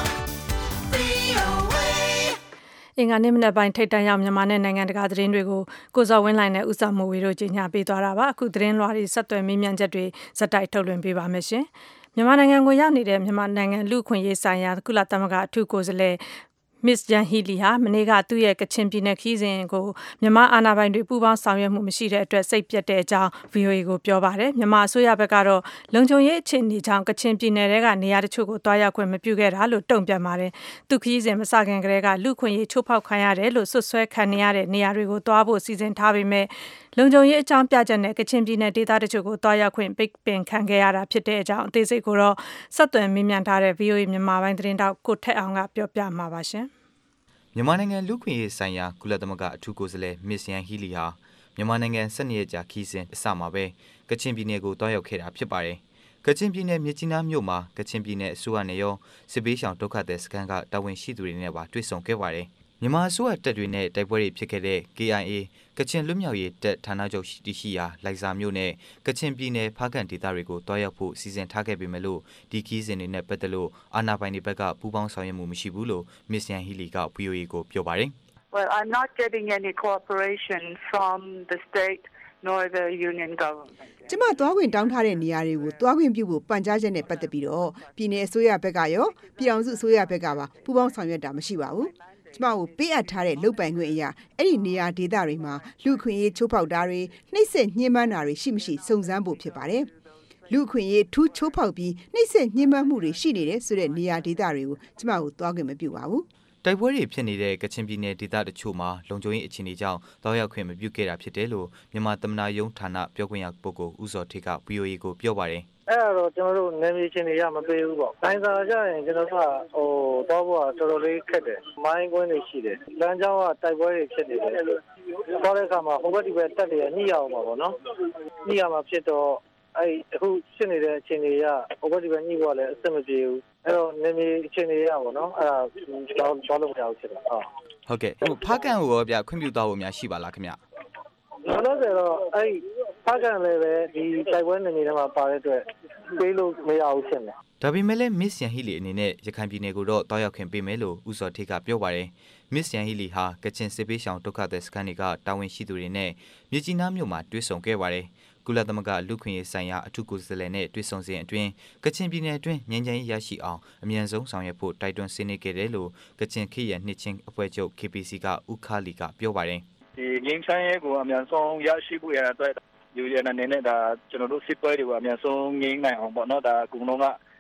Speaker 2: VOA အင်္ဂါနေ့မနက်ပိုင်းထိတ်တန့်ရောက်မြန်မာနဲ့နိုင်ငံတကာသတင်းတွေကိုကိုစော်ဝင်းလိုင်းနဲ့ဦးဆောင်မိုးဝေတို့ကြီးညာပေးသွားတာပါအခုသတင်းလွှာတွေဆက်သွယ်မေးမြန်းချက်တွေဇက်တိုက်ထုတ်လွှင့်ပေးပါမယ်ရှင်မြန်မာနိုင်ငံကိုရောက်နေတဲ့မြန်မာနိုင်ငံလူ့အခွင့်အရေးဆိုင်ရာကုလသမဂ္ဂအထူးကိုယ်စားလှယ် Miss Yang Hee Lee ဟာမနေ့ကသူ့ရဲ့ကချင်ပြည်နယ်ခီးစဉ်ကိုမြန်မာအာဏာပိုင်တွေပူးပေါင်းဆောင်ရွက်မှုမရှိတဲ့အတွက်စိတ်ပျက်တဲ့အကြောင်း VOA ကိုပြောပါတယ်မြန်မာအစိုးရဘက်ကတော့လုံခြုံရေးအခြေအနေကြောင့်ကချင်ပြည်နယ်ထဲကနေရာတချို့ကိုတွားရောက်ခွင့်မပြုခဲ့တာလို့တုံ့ပြန်ပါတယ်သူခီးစဉ်မစခင်ကတည်းကလူ့အခွင့်အရေးချိုးဖောက်ခံရတယ်လို့ဆွဆွဲခံနေရတဲ့နေရာတွေကိုတွားဖို့စီစဉ်ထားပေမဲ့လုံခြုံရေးအကြောင်းပြချက်နဲ့ကချင်ပြည်နယ်ဒေသတချို့ကိုတွားရောက်ခွင့်ပိတ်ပင်ခံခဲ့ရတာဖြစ်တဲ့အကြောင်းအသေးစိတ်ကိုတော့ဆက်သွယ်မေးမြန်းထားတဲ့ VOA မြန်မာပိုင်းသတင်းတောက်ကိုထက်အောင်ကပြောပြမှာပါရှင်
Speaker 7: မြန်မာနိုင်ငံလူ့ခွင့်ရေးဆိုင်ရာကုလသမဂ္ဂအထူးကိုယ်စားလှယ် Miss Yang Hee Lee ဟာမြန်မာနိုင်ငံ12ရက်ကြာခီးစဉ်အစမှာပဲကချင်ပြည်နယ်ကိုတွားရောက်ခဲ့တာဖြစ်ပါတယ်။ကချင်ပြည်နယ်မြစ်ကြီးနားမြို့မှာကချင်ပြည်နယ်အစိုးရနဲ့ရောစစ်ပေးရှောင်ဒုက္ခသည်စခန်းကတာဝန်ရှိသူတွေနဲ့ပါတွေ့ဆုံခဲ့ပါတယ်။မြန်မာအစိုးရတပ်တွေနဲ့တိုက်ပွဲတွေဖြစ်ခဲ့တဲ့ KIA ကချင်လွတ်မြောက်ရေးတပ်ဌာနချုပ်ရှိရာလိုက်စာမြို့နဲ့ကချင်ပြည်နယ်ဖားကန့်ဒေသတွေကိုတွားရောက်ဖို့စီစဉ်ထားခဲ့ပေမဲ့လို့ဒီခီးစဉ်တွေနဲ့ပတ်သက်လို့အာဏာပိုင်တွေဘက်ကပူးပေါင်းဆောင်ရွက်မှုမရှိဘူးလို့ Miss Yang Hee Lee က VOA ကိုပြောပါတယ်
Speaker 8: ။ Well, I'm not getting any cooperation from the state nor the union government.
Speaker 9: ကျမသွားခွင့်တောင်းထားတဲ့နေရာတွေကိုသွားခွင့်ပြုဖို့ပန်ကြားချက်နဲ့ပတ်သက်ပြီးတော့ပြည်내အစိုးရဘက်ကရောပြည်အောင်စုအစိုးရဘက်ကပါပူးပေါင်းဆောင်ရွက်တာမရှိပါဘူး။ကျမကိုပေးအပ်ထားတဲ့လုပ်ပိုင်ခွင့်အရာအဲ့ဒီနေရာဒေသတွေမှာလူခွင့်ရေးချိုးဖောက်တာတွေနှိပ်စက်ညှဉ်းပန်းတာတွေရှိမရှိစုံစမ်းဖို့ဖြစ်ပါတယ်။လူခွင့်ရေးထူးချိုးဖောက်ပြီးနှိပ်စက်ညှဉ်းပန်းမှုတွေရှိနေတဲ့ဆိုတဲ့နေရာဒေသတွေကိုကျမကိုသွားခွင့်မပြုပါဘူး
Speaker 7: ။တိုက်ပွဲတွေဖြစ်နေတဲ့ကချင်ပြည်နယ်ဒေသတချို့မှာလုံခြုံရေးအခြေအနေကြောင့်တောက်ရောက်ခွင့်မပြုခဲ့တာဖြစ်တယ်လို့မြန်မာသမ္မတရုံးဌာနပြောခွင့်ရပုဂ္ဂိုလ်ဦးစောထေးက VOA ကိုပြောပါတယ်
Speaker 10: ။အဲ့တော့ကျွန်တော်တို့နယ်မြေချင်းတွေရမပေးဘူးပေါ့။တိုင်းစာကြရင်ကျွန်တော်ကတော့ဘောကတော်တော်လေးခက်တယ်။မိုင်းကွင်းတွေရှိတယ်။လမ်းကြောင်းကတိုက်ပွဲတွေဖြစ်နေတယ်။ပေါ်တဲ့အခါမှာဟိုဘက်ဒီဘက်တက်တွေညှိရအောင်ပါပေါ့နော်။ညှိရမှာဖြစ်တော့အဲ့အခုဖြစ်နေတဲ့အခြေအနေကဟိုဘက်ဒီဘက်ညှိဖို့လည်းအဆင်မပြေဘူး။အဲ့တော့နေမြေအခြေအနေရပါတော့။အဲ့ဒါတော့လုံးမရဘူးဖြစ်တယ်။
Speaker 7: ဟုတ်ကဲ့ဖားကန်ကိုပြခွင့်ပြုသွားဖို့များရှိပါလားခင်ဗျ
Speaker 10: ။လောလောဆယ်တော့အဲ့ဖားကန်လည်းပဲဒီတိုက်ပွဲနေထဲမှာပါတဲ့အတွက်ပေးလို့မရဘူးဖြစ်နေ
Speaker 7: ။ဒါပေမဲ့လည်း Miss Yang Hee Lee အနေနဲ့ရခိုင်ပြည်နယ်ကိုတော့တွားရောက်ခွင့်ပေးမယ်လို့ဦးစောထေးကပြောပါတယ်။ Miss Yang Hee Lee ဟာကချင်စစ်ပေးရှောင်ဒုက္ခသည်စခန်းတွေကတာဝန်ရှိသူတွေနဲ့မြစ်ကြီးနားမြို့မှာတွေ့ဆုံခဲ့ပါတယ်။ကုလသမဂ္ဂလူ့ခွင့်ရေးဆိုင်ရာအထူးကိုယ်စားလှယ်နဲ့တွေ့ဆုံစဉ်အတွင်းကချင်ပြည်နယ်အတွင်းငြိမ်းချမ်းရေးရရှိအောင်အမြန်ဆုံးဆောင်ရွက်ဖို့တိုက်တွန်းဆွေးနွေးခဲ့တယ်လို့ကချင်ခေတ်ရနှစ်ချင်းအဖွဲ့ချုပ် KPC ကဦးခါလီကပြောပါတယ်
Speaker 11: ။ဒီငြိမ်းချမ်းရေးကိုအမြန်ဆုံးရရှိဖို့ရတဲ့အတွက်ယူရတဲ့အနေနဲ့ဒါကျွန်တော်တို့စစ်ပွဲတွေကိုအမြန်ဆုံးငြိမ်းနိုင်အောင်ပေါ့နော်ဒါအကုန်လုံးက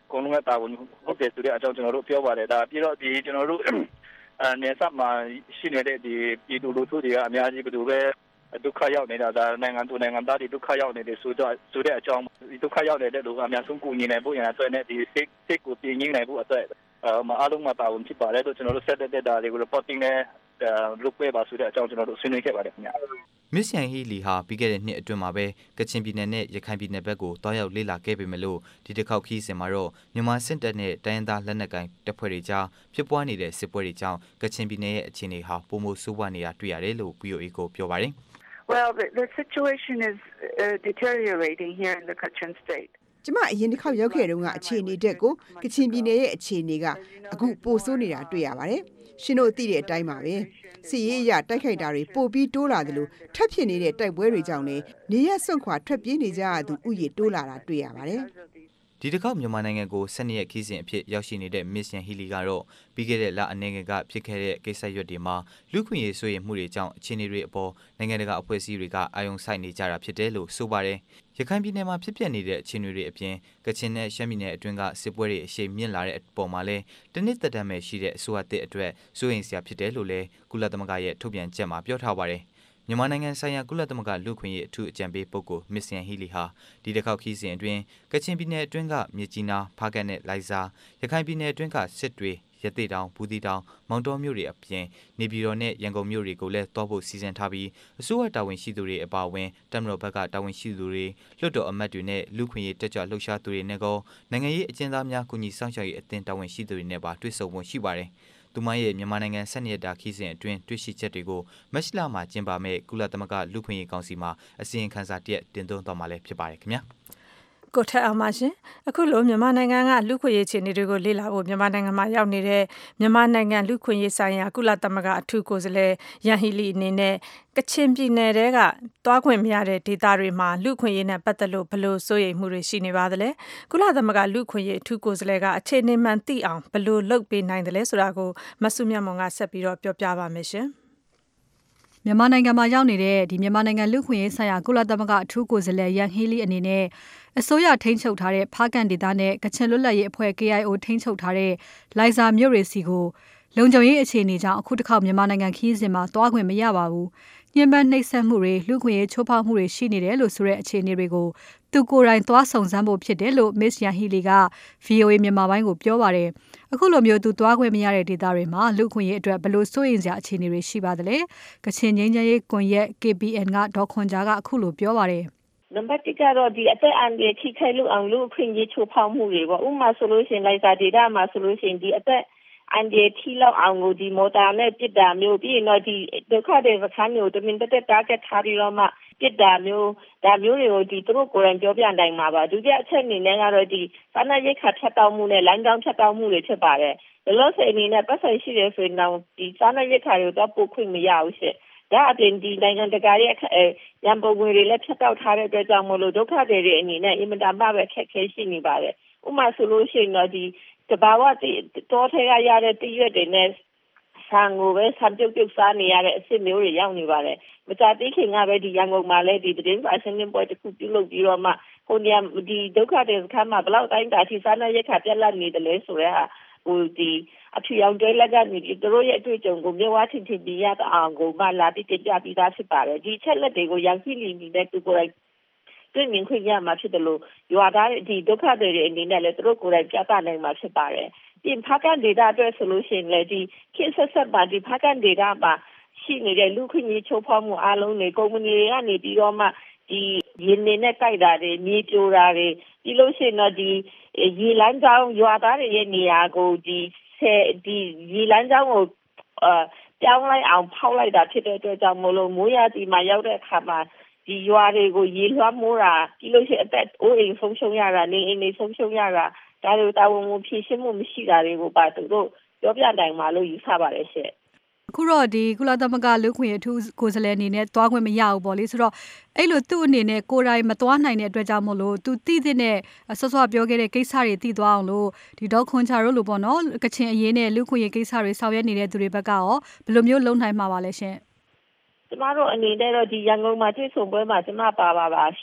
Speaker 11: ကုန်လုံးကတာဝန်ဟုတ်တယ်ဆိုတဲ့အကြောင်းကျွန်တော်တို့ပြောပါတယ်ဒါပြီးတော့ဒီကျွန်တော်တို့နေဆက်မှာရှိနေတဲ့ဒီပြည်သူလူထုတွေကအများကြီးဘယ်လိုပဲဒုက္ခရောက်နေတာဒါနိုင်ငံသူနိုင်ငံသားတွေဒုက္ခရောက်နေတဲ့ဆိုတဲ့အကြောင်းဒီဒုက္ခရောက်နေတဲ့လူကအများဆုံးကူညီနိုင်ဖို့ရန်အတွက်နဲ့ဒီစိတ်ကိုပြင်းရင်းနိုင်ဖို့အတွက်အားလုံးမှာတာဝန်ဖြစ်ပါတယ်လို့ကျွန်တော်တို့ဆက်တဲ့ဒါတွေကို reporting နဲ့လုပ်ပေးပါဆိုတဲ့အကြောင်းကျွန်တော်တို့ဆွေးနွေးခဲ့ပါတယ်ခင်ဗျာ
Speaker 7: မစ္စယန်ဟီလီဟာပြီးခဲ့တဲ့နှစ်အတွင်းမှာပဲကချင်ပြည်နယ်နဲ့ရခိုင်ပြည်နယ်ဘက်ကိုတွားရောက်လေ့လာခဲ့ပေမဲ့လို့ဒီတစ်ခေါက်ခီးစဉ်မှာတော့မြန်မာစစ်တပ်နဲ့တိုင်းရင်းသားလက်နက်ကိုင်တပ်ဖွဲ့တွေကြားဖြစ်ပွားနေတဲ့စစ်ပွဲတွေကြောင့်ကချင်ပြည်နယ်ရဲ့အခြေအနေဟာပိုမိုဆိုးဝါးနေတာတွေ့ရတယ်လို့ VOA ကိုပြောပါတယ်
Speaker 8: Well, the situation is deteriorating here in the Kachin state.
Speaker 9: ကျမအရင်တစ်ခေါက်ရောက်ခဲ့တုန်းကအခြေအနေတက်ကိုကချင်ပြည်နယ်ရဲ့အခြေအနေကအခုပိုဆိုးနေတာတွေ့ရပါတယ်။ရှင်တို့သိတဲ့အတိုင်းပါပဲ။စစ်ရေးအရတိုက်ခိုက်တာတွေပိုပြီးတိုးလာတယ်လို့ထပ်ဖြစ်နေတဲ့တိုက်ပွဲတွေကြောင့်လည်းနေရစွန့်ခွာထွက်ပြေးနေကြရသူဥယျာဉ်တိုးလာတာတွေ့ရပါတယ်။
Speaker 7: ဒီတစ်ခေါက်မြန်မာနိုင်ငံကို12ရက်ခီးစဉ်အဖြစ်ရောက်ရှိနေတဲ့မစ္စယန်ဟီလီကတော့ပြီးခဲ့တဲ့လအနေငယ်ကဖြစ်ခဲ့တဲ့ကိစ္စရွက်တွေမှာလူခွင့်ရေးဆိုရင်မှုတွေကြောင့်အခြေအနေတွေအပေါ်နိုင်ငံတကာအဖွဲ့အစည်းတွေကအာရုံစိုက်နေကြတာဖြစ်တယ်လို့ဆိုပါတယ်။ရခိုင်ပြည်နယ်မှာဖြစ်ပျက်နေတဲ့အခြေအနေတွေအပြင်ကချင်နဲ့ရှမ်းပြည်နယ်အတွင်းကစစ်ပွဲတွေအရှိန်မြင့်လာတဲ့အပေါ်မှာလည်းတနစ်သက်တမ်းပဲရှိတဲ့အစိုးရသစ်အတွက်စိုးရိမ်စရာဖြစ်တယ်လို့လည်းကုလသမဂ္ဂရဲ့ထုတ်ပြန်ချက်မှာပြောထားပါတယ်။မြန်မာနိုင်ငံဆိုင်ရာကုလသမဂ္ဂလူ့ခွင့်ရေးအထူးအကြံပေးပုဂ္ဂိုလ်မစ္စယန်ဟီလီဟာဒီတစ်ခေါက်ခီးစဉ်အတွင်းကချင်ပြည်နယ်အတွင်းကမြစ်ကြီးနားဖားကတ်နဲ့လိုင်ဇာရခိုင်ပြည်နယ်အတွင်းကစစ်တွေရသေတောင်ဘူးသီးတောင်မောင်တောမြို့တွေအပြင်နေပြည်တော်နဲ့ရန်ကုန်မြို့တွေကိုလည်းတောဖို့စီစဉ်ထားပြီးအစိုးရတာဝန်ရှိသူတွေအပါအဝင်တပ်မတော်ဘက်ကတာဝန်ရှိသူတွေလွှတ်တော်အမတ်တွေနဲ့လူခွင့်ရေးတက်ကြွလှုပ်ရှားသူတွေနဲ့ကောနိုင်ငံရေးအကျဉ်းသားများကူညီဆောင်ရွက်ရေးအသင်းတာဝန်ရှိသူတွေနဲ့ပါတွေ့ဆုံဖို့ရှိပါတယ်သူမရဲ့မြန်မာနိုင်ငံ12ရက်တာခီးစဉ်အတွင်းတွေ့ရှိချက်တွေကိုမက်လမှာကျင်းပမဲ့ကုလသမဂ္ဂလူခွင့်ရေးကောင်စီမှာအစီရင်ခံစာတရက်တင်သွင်းသွားမှာလည်းဖြစ်ပါတယ်ခင်ဗျာ
Speaker 2: ကိုထက်အောင်ပါရှင်အခုလိုမြန်မာနိုင်ငံကလူခွင့်ရေးခြေအနေတွေကိုလေ့လာဖို့မြန်မာနိုင်ငံမှာရောက်နေတဲ့မြန်မာနိုင်ငံလူခွင့်ရေးဆိုင်ရာကုလသမဂ္ဂအထူးကိုယ်စားလှယ်ရန်ဟီလီအနေနဲ့ကချင်ပြည်နယ်ကသွားခွင့်မရတဲ့ဒေသတွေမှာလူခွင့်ရေးနဲ့ပတ်သက်လို့ဘယ်လိုစိုးရိမ်မှုတွေရှိနေပါသလဲကုလသမဂ္ဂလူခွင့်ရေးအထူးကိုယ်စားလှယ်ကအခြေအနေမှန်သိအောင်ဘယ်လိုလုပ်ပေးနိုင်တယ်လဲဆိုတာကိုမဆုမြတ်မွန်ကဆက်ပြီးတော့ပြောပြပါမယ်ရှင်
Speaker 12: မြန်မာနိုင်ငံမှာရောက်နေတဲ့ဒီမြန်မာနိုင်ငံလူခွင့်ရေးဆိုင်ရာကုလသမဂ္ဂအထူးကိုယ်စားလှယ်ရန်ဟီလီအနေနဲ့အစိုးရထိန်းချုပ်ထားတဲ့ဖားကန်ဒေသနဲ့ကချင်လွတ်လပ်ရေးအဖွဲ့ KIO ထိန်းချုပ်ထားတဲ့လိုင်ဇာမြို့တွေစီကိုလုံခြုံရေးအခြေအနေကြောင့်အခုတစ်ခေါက်မြန်မာနိုင်ငံခီးစဉ်မှာတွားခွင့်မရပါဘူး။ညှဉ်းပန်းနှိပ်စက်မှုတွေလူခွင့်ရေးချိုးဖောက်မှုတွေရှိနေတယ်လို့ဆိုတဲ့အခြေအနေတွေကိုသူကိုယ်တိုင်တွားစုံစမ်းဖို့ဖြစ်တယ်လို့ Miss Yan Hee Lee က VOA မြန်မာပိုင်းကိုပြောပါတယ်။အခုလိုမျိုးသူတွားခွင့်မရတဲ့ဒေသတွေမှာလူခွင့်ရေးအတွက်ဘယ်လိုစိုးရိမ်စရာအခြေအနေတွေရှိပါသလဲ။ကချင်ငြိမ်းချမ်းရေးကွန်ရက် KPN ကဒေါ်ခွန်ဂျာကအခုလိုပြောပါတယ်
Speaker 13: နံပါတ်1ကတော့ဒီအသက်အန္တရာယ်ထိခိုက်လို့အောင်လူအခွင့်အရေးချိုးဖောက်မှုတွေပေါ့ဥပမာဆိုလို့ရှိရင်လိုက်စာဒေတာမှာဆိုလို့ရှိရင်ဒီအသက်အန္တရာယ်ထိလောက်အောင်ကိုဒီမော်တာနဲ့ပစ်တာမျိုးပြီးရင်တော့ဒီဒုက္ခတွေစခန်းမျိုးတမင်တက်တာကထားပြီးတော့မှပစ်တာမျိုးဒါမျိုးတွေကိုဒီသူတို့ကိုယ်တိုင်ပြောပြနိုင်မှာပါဒုတိယအချက်အနေနဲ့ကတော့ဒီစာနာရိတ်ခါဖြတ်တောက်မှုနဲ့လမ်းကြောင်းဖြတ်တောက်မှုတွေဖြစ်ပါတယ်ဒါလို့ဆိုအနေနဲ့ပတ်ဆိုင်ရှိတယ်ဆိုရင်တော့ဒီစာနာရိတ်ခါတွေတော့ပို့ခွင့်မရဘူးရှင့်ဒါအပြင်ဒီနိုင်ငံတကာရဲ့ရန်ပုံငွေတွေလည်းဖြတ်တောက်ထားတဲ့အတွက်ကြောင့်မလို့ဒုက္ခတွေအနေနဲ့အင်မတန်မှပဲခက်ခဲရှိနေပါတယ်ဥပမာဆိုလို့ရှိရင်တော့ဒီတဘာဝတောထဲကရတဲ့တရွက်တွေနဲ့ဆန်ကိုပဲဆန်ပြုတ်ပြုတ်စားနေရတဲ့အစ်စ်မျိုးတွေရောက်နေပါတယ်မကြသေးခင်ကပဲဒီရန်ကုန်မှာလည်းဒီသတင်းစာရှင်းလင်းပွဲတစ်ခုပြုလုပ်ပြီးတော့မှဟိုနေရာဒီဒုက္ခတွေစခန်းမှာဘယ်လောက်တိုင်းတာထိစားနာရက်ခါပြက်လက်နေတယ်လဲဆိုတော့ဟိုဒီအထူးရောင်တွေလက်ကနေဒီတို့ရဲ့အတွေ့အကြုံကိုမြေဝါထင်ထင်ပြရအောင်ကိုမှလာပြီးတင်ပြပြီးသားဖြစ်ပါတယ်ဒီချက်လက်တွေကိုရန်စီလီနေတဲ့သူကိုယ်တိုင်တွေ့မြင်ခွင့်ရမှာဖြစ်တယ်လို့ရွာသားဒီဒုက္ခတွေအနေနဲ့လည်းသူတို့ကိုယ်တိုင်ပြသနိုင်မှာဖြစ်ပါတယ်ပြင်ဖာကန်ဒေတာအတွက်ဆိုလို့ရှိရင်လည်းဒီခေတ်ဆက်ဆက်ပါဒီဖာကန်ဒေတာမှာရှိနေတဲ့လူခွင့်ရေးချိုးဖောက်မှုအလုံးတွေကုမ္ပဏီတွေကနေပြီးတော့မှဒီရင်းနေနဲ့ကြိုက်တာတွေမြေပြိုတာတွေပြီးလို့ရှိရင်တော့ဒီရေလမ်းကြောင်းရွာသားတွေရဲ့နေရာကိုဒီရေလမ်းကြောင်းကိုပြောင်းလိုက်အောင်ဖောက်လိုက်တာဖြစ်တဲ့အတွက်ကြောင့်မို့လို့မိုးရာသီမှာရောက်တဲ့အခါမှာဒီရွာတွေကိုရေလွှမ်းမိုးတာပြီးလို့ရှိရင်အသက်အိုးအိမ်ဆုံးရှုံးရတာနေအိမ်တွေဆုံးရှုံးရတာဒါတွေတာဝန်ကိုဖြည့်ရှင်းမှုမရှိတာတွေကိုပါသူတို့ပြောပြနိုင်မှာလို့ယူဆပါတယ်ရှင့်
Speaker 12: အခုတော့ဒီကုလသမဂ္ဂလူခွင့်ရေးအထူးကိုယ်စားလှယ်အနေနဲ့တွားခွင့်မရဘူးပေါ့လေဆိုတော့အဲ့လိုသူ့အနေနဲ့ကိုယ်တိုင်မတွားနိုင်တဲ့အတွက်ကြောင့်မို့လို့သူသိတဲ့ဆော့ဆော့ပြောခဲ့တဲ့ကိစ္စတွေသိသွားအောင်လို့ဒီဒေါခွန်ချာတို့လိုပေါ့နော်ကချင်အရေးနဲ့လူခွင့်ရေးကိစ္စတွေဆောင်ရွက်နေတဲ့သူတွေဘက်ကရောဘယ်လိုမျိုးလုပ်နိုင်မှာပါလဲရှင်
Speaker 13: ကျမတို့အနေနဲ့တော့ဒီရန်ကုန်မှာတွေ့ဆုံပွဲမှာကျမပါရှိ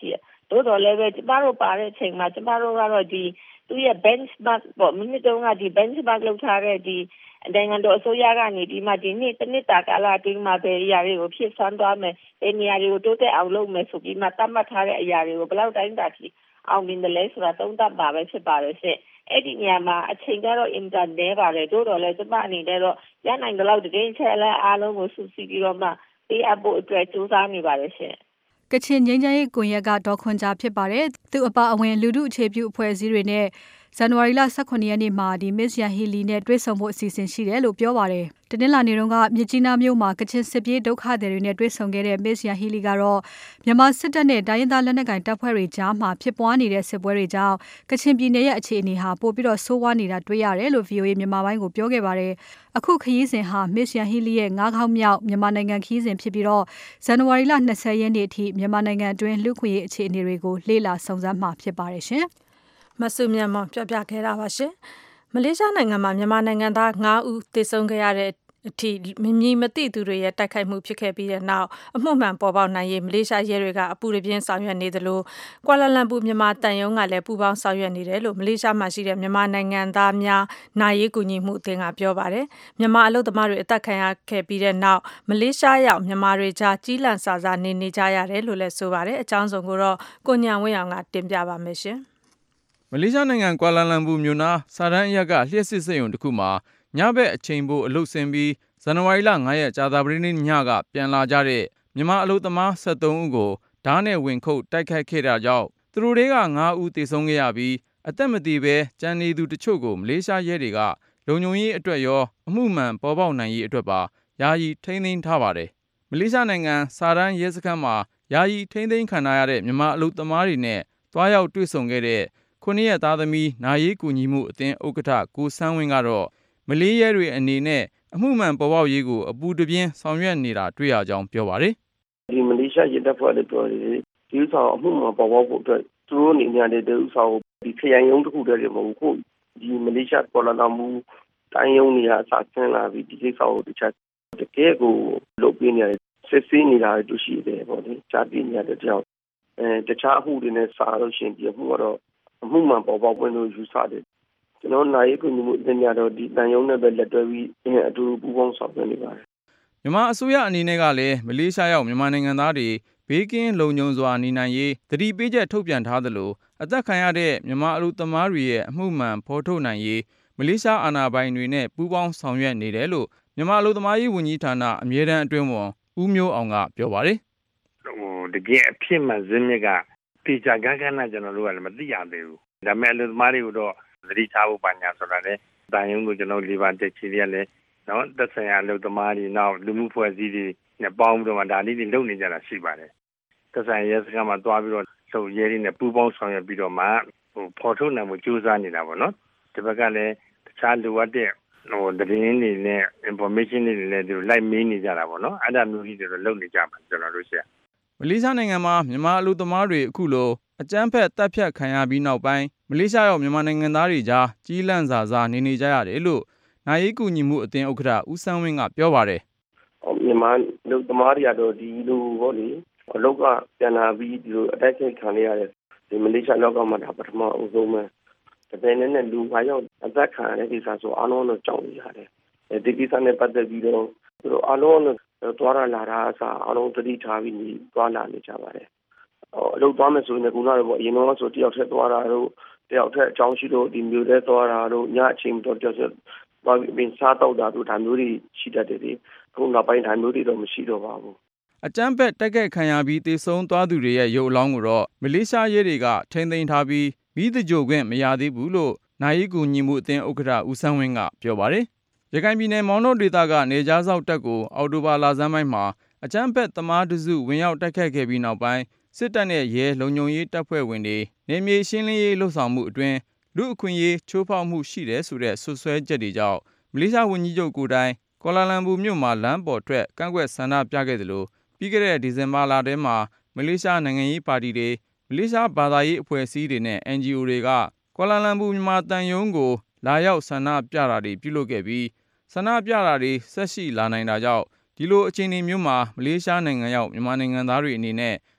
Speaker 13: တို့တော်လည်းပဲကျမတို့ပါတဲ့အချိန်မှာကျမတို့ကတော့ဒီသူရဲ့ benchmark ပေါ့မိနစ်တုန်းကဒီ benchmark လောက်ထားတဲ့ဒီနိုင်ငံတော်အစိုးရကနေဒီမှာဒီနေ့တစ်နှစ်တာကာလအတွင်းမှာပဲအရာတွေကိုဖြစ်ဆန်းသွားမယ်ဒီနေရာတွေကိုတိုးတက်အောင်လုပ်မယ်ဆိုပြီးမှသတ်မှတ်ထားတဲ့အရာတွေကိုဘယ်လောက်တိုင်းတာထိအောင်မြင်တယ်လဲဆိုတာသုံးသပ်ပါပဲဖြစ်ပါတယ်ရှင့်အဲ့ဒီနေရာမှာအချိန်ကတော့ internet ပါတယ်တို့တော်လည်းကျမအနေနဲ့တော့ရနိုင်တဲ့လောက်တကယ်ချက်လက်အားလုံးကိုစုစည်းပြီးတော့မှပေးအပ်ဖို့အတွက်စူးစမ်းနေပါတယ်ရှင့်
Speaker 12: ကချင်ငြိမ်းချမ်းရေးကွန်ရက်ကဒေါ်ခွန်ဂျာဖြစ်ပါတယ်သူအပါအဝင်လူထုအခြေပြုအဖွဲ့အစည်းတွေနဲ့ဇန်နဝါရီလ18ရက်နေ့မှာဒီ Miss Yan Hee Lee နဲ့တွေ့ဆုံဖို့အစီအစဉ်ရှိတယ်လို့ပြောပါတယ်တနင်္လာနေ့တုန်းကမြစ်ကြီးနားမြို့မှာကချင်စစ်ပြေးဒုက္ခသည်တွေနဲ့တွေ့ဆုံခဲ့တဲ့ Miss Yan Hee Lee ကတော့မြန်မာစစ်တပ်နဲ့တိုင်းရင်းသားလက်နက်ကိုင်တပ်ဖွဲ့တွေကြားမှာဖြစ်ပွားနေတဲ့စစ်ပွဲတွေကြောင့်ကချင်ပြည်နယ်ရဲ့အခြေအနေဟာပိုပြီးတော့ဆိုးဝါးနေတာတွေ့ရတယ်လို့ VOA မြန်မာပိုင်းကိုပြောခဲ့ပါတယ်အခုခရီးစဉ်ဟာ Miss Yan Hee Lee ရဲ့9ခေါက်မြောက်မြန်မာနိုင်ငံခရီးစဉ်ဖြစ်ပြီးတော့ဇန်နဝါရီလ20ရက်နေ့အထိမြန်မာနိုင်ငံအတွင်းလူခွင့်ရေးအခြေအနေတွေကိုလေ့လာစုံစမ်းမှာဖြစ်ပါတယ်ရှင်မဆုမြတ်မွန်ပြောပြခဲ့တာပါရှင်မလေးရှားနိုင်ငံမှာမြန်မာနိုင်ငံသား9ဦးသေဆုံးခဲ့ရတဲ့အထိမမြင်မသိသူတွေရဲ့တိုက်ခိုက်မှုဖြစ်ခဲ့ပြီးတဲ့နောက်အမှုမှန်ပေါ်ပေါက်နိုင်ရေးမလေးရှားရဲတွေကအပူတပြင်းဆောင်ရွက်နေသလိုကွာလာလမ်ပူမြန်မာတန်ယုံကလည်းပူးပေါင်းဆောင်ရွက်နေတယ်လို့မလေးရှားမှာရှိတဲ့မြန်မာနိုင်ငံသားများနိုင်ရေးကူညီမှုအသင်းကပြောပါတယ်မြန်မာအလုပ်သမားတွေအသက်ခံရခဲ့ပြီးတဲ့နောက်မလေးရှားရောက်မြန်မာတွေကြားကြီးလန့်စာစားနေကြရတယ်လို့လည်းဆိုပါတယ်အကြောင်းစုံကိုတော့ကိုညံဝင်းအောင်ကတင်ပြပါမယ်ရှင်
Speaker 14: မလေးရှားနိုင်ငံကွာလာလမ်ပူမြို့နားစာတန်းအရက်ကလျှက်စစ်စက်ရုံတစ်ခုမှာညဘက်အချိန်ပိုအလုပ်ဆင်းပြီးဇန်နဝါရီလ9ရက်ကြာသပတေးနေ့ညကပြန်လာကြတဲ့မြန်မာအလုပ်သမား73ဦးကိုဓားနဲ့ဝင်ခုတ်တိုက်ခိုက်ခဲ့တာကြောင့်သူတို့တွေက9ဦးသေဆုံးခဲ့ရပြီးအသက်မသေဘဲကြံနေသူတချို့ကိုမလေးရှားရဲတွေကလုံခြုံရေးအတွက်ရောအမှုမှန်ပေါ်ပေါက်နိုင်ရေးအတွက်ပါယာယီထိန်းသိမ်းထားပါတယ်မလေးရှားနိုင်ငံစာတန်းရဲစခန်းမှာယာယီထိန်းသိမ်းခံထားရတဲ့မြန်မာအလုပ်သမားတွေနဲ့တွားရောက်တွေ့ဆုံခဲ့တဲ့9ရက်သားသမီးနာရေးကူညီမှုအသင်းဥက္ကဋ္ဌကိုဆန်းဝင်းကတော့မလေးရဲတွေအနေနဲ့အမှုမှန်ပေါ်ပေါက်ရေးကိုအပူတပြင်းဆောင်ရွက်နေတာတွေ့ရကြောင်းပြောပါတယ်
Speaker 4: ဒီမလေးရှားရဲတပ်ဖွဲ့တွေပြောတယ်ဒီဥစ္စာအမှုမှန်ပေါ်ပေါက်ဖို့အတွက်သူတို့အနေနဲ့ဒီဥစ္စာကိုဒီခရိုင်ရုံးတစ်ခုတည်းမဟုတ်ဘူးဒီမလေးရှားပေါ်လာလာမှုတိုင်းရုံးတွေအစားဆင်းလာပြီးဒီကိစ္စကိုတခြားတကယ်ကိုလုပ်ပြနေတယ်စစ်ဆေးနေတာတို့ရှိတယ်ပေါ့လေကြားပြနေတယ်ကြောင့်တခြားအမှုတွေနဲ့စားလို့ရှိရင်ဒီအမှုကတော့အမှုမှန်ပေါ်ပေါက်ဝင်လို့ယူဆတယ်ကျွန်တော်နိုင်ရေးကူညီမှုအသင်းကတော့ဒီတန်ယုံနဲ့ပဲလက်တွဲပြီးအတူပူးပေါင်းဆောင်ရွက်နေပါတယ်
Speaker 14: မြန်မာအစိုးရအနေနဲ့ကလည်းမလေးရှားရောက်မြန်မာနိုင်ငံသားတွေဘေးကင်းလုံခြုံစွာနေနိုင်ရေးတတိပေးချက်ထုတ်ပြန်ထားသလိုအသက်ခံရတဲ့မြန်မာအလုပ်သမားတွေရဲ့အမှုမှန်ဖော်ထုတ်နိုင်ရေးမလေးရှားအာဏာပိုင်တွေနဲ့ပူးပေါင်းဆောင်ရွက်နေတယ်လို့မြန်မာအလုပ်သမားရေးဝန်ကြီးဌာနအမြဲတမ်းအတွင်းဝန်ဦးမျိုးအောင်ကပြောပါတယ်
Speaker 15: တကယ်အဖြစ်မှန်ဇင်းမြစ်ကတေချာကန်းကန်းနဲ့ကျွန်တော်တို့ကလည်းမသိရသေးဘူးဒါပေမဲ့အလုပ်သမားတွေကိုတော့သတိထားဖို့ပညာဆိုတာလေတန်ရုံးကိုကျွန်တော်လေးပါတက်ချီရလဲနော်သက်ဆိုင်ရာအလုပ်သမားတွေနောက်လူမှုဖွဲ့စည်းတွေနဲ့ပေါင်းပြီးတော့ဒါလေးတွေလုပ်နေကြတာရှိပါတယ်သက်ဆိုင်ရာရဲစခန်းမှာတွားပြီးတော့လုံရဲတွေနဲ့ပူးပေါင်းဆောင်ရွက်ပြီးတော့မှဖော်ထုတ်နိုင်မှုကြိုးစားနေတာပေါ့နော်ဒီဘက်ကလည်းတခြားလိုအပ်တဲ့သတင်းတွေနဲ့ information တွေလည်းသူလိုက်မေးနေကြတာပေါ့နော်အဲ့ဒါမျိုးကြီးတွေတော့လုပ်နေကြပါကျွန်တော်တို့ရှေ့
Speaker 14: မလေးရှားနိုင်ငံမှာမြန်မာအလုပ်သမားတွေအခုလိုအကြမ်းဖက်တပ်ဖြတ်ခံရပြီးနောက်ပိုင်းမလေးရှားရောက်မြန်မာနိုင်ငံသားတွေကြားကြီးလန့်စာစားနေကြရတယ်လို့နိုင်ရေးကူညီမှုအသင်းဥက္ကဋ္ဌဦးဆန်းဝင်းကပြောပါတယ်
Speaker 4: မြန်မာအလုပ်သမားတွေကတော့ဒီလိုဟောလေအလုပ်ကပြန်လာပြီးဒီလိုအတိုက်ခိုက်ခံရတဲ့ဒီမလေးရှားလောက်ကမှဒါပထမအဦးဆုံးပဲတကယ်နဲ့လူ5ယောက်အသက်ခံရတဲ့ကိစ္စဆိုအားလုံးတော့ကြောက်နေရတယ်ဒီကိစ္စနဲ့ပတ်သက်ပြီးတော့သူတို့အားလုံးတော့တွားလာတာအစားအားလုံးတတိထားပြီးတွားလာနေကြပါတယ်အလုပ်သွားမယ်ဆိုရင်ကကတော့အရင်တော့ဆိုတယောက်ထက်သွားတာတော့တယောက်ထက်အကြောင်းရှိလို့ဒီမျိုးတွေသွားတာတော့ညအချိန်တော့ကြောက်ဘာပင်စားတော့တာတို့ဒါမျိုးတွေရှိတတ်တယ်ဒီခုနောက်ပိုင်းဒါမျိုးတွေတော့မရှိတော့ပါဘူး
Speaker 14: အကြမ်းဖက်တိုက်ခိုက်ခံရပြီးသေဆုံးသွားသူတွေရဲ့ရုပ်အလောင်းကိုတော့မလေးရှားရဲတွေကထိန်းသိမ်းထားပြီးမိသကြိုခွင့်မရသေးဘူးလို့နိုင်ရေးကူညီမှုအသင်းဥက္ကဋ္ဌဦးဆန်းဝင်းကပြောပါတယ်ရခိုင်ပြည်နယ်မောင်တောဒေသကနေကြားစောက်တပ်ကိုအော်တိုဘာလဆန်းပိုင်းမှာအကြမ်းဖက်သမားတစုဝင်ရောက်တိုက်ခိုက်ခဲ့ပြီးနောက်ပိုင်းစစ်တပ်နဲ့ရဲလုံခြုံရေးတပ်ဖွဲ့ဝင်တွေနေမြေရှင်းလင်းရေးလှုပ်ဆောင်မှုအတွင်းလူအခွင့်အရေးချိုးဖောက်မှုရှိတယ်ဆိုတဲ့ဆွဆွဲချက်တွေကြောင့်မလေးရှားဝန်ကြီးချုပ်ကိုယ်တိုင်ကွာလာလမ်ပူမြို့မှာလမ်းပေါ်ထွက်ကန့်ကွက်ဆန္ဒပြခဲ့သလိုပြီးခဲ့တဲ့ဒီဇင်ဘာလထဲမှာမလေးရှားနိုင်ငံရေးပါတီတွေမလေးရှားဘာသာရေးအဖွဲ့အစည်းတွေနဲ့ NGO တွေကကွာလာလမ်ပူမြန်မာတန်ယုံကိုလာရောက်ဆန္ဒပြတာတွေပြုလုပ်ခဲ့ပြီးဆန္ဒပြတာတွေဆက်ရှိလာနိုင်တာကြောင့်ဒီလိုအခြေအနေမျိုးမှာမလေးရှားနိုင်ငံရောက်မြန်မာနိုင်ငံသားတွေအနေနဲ့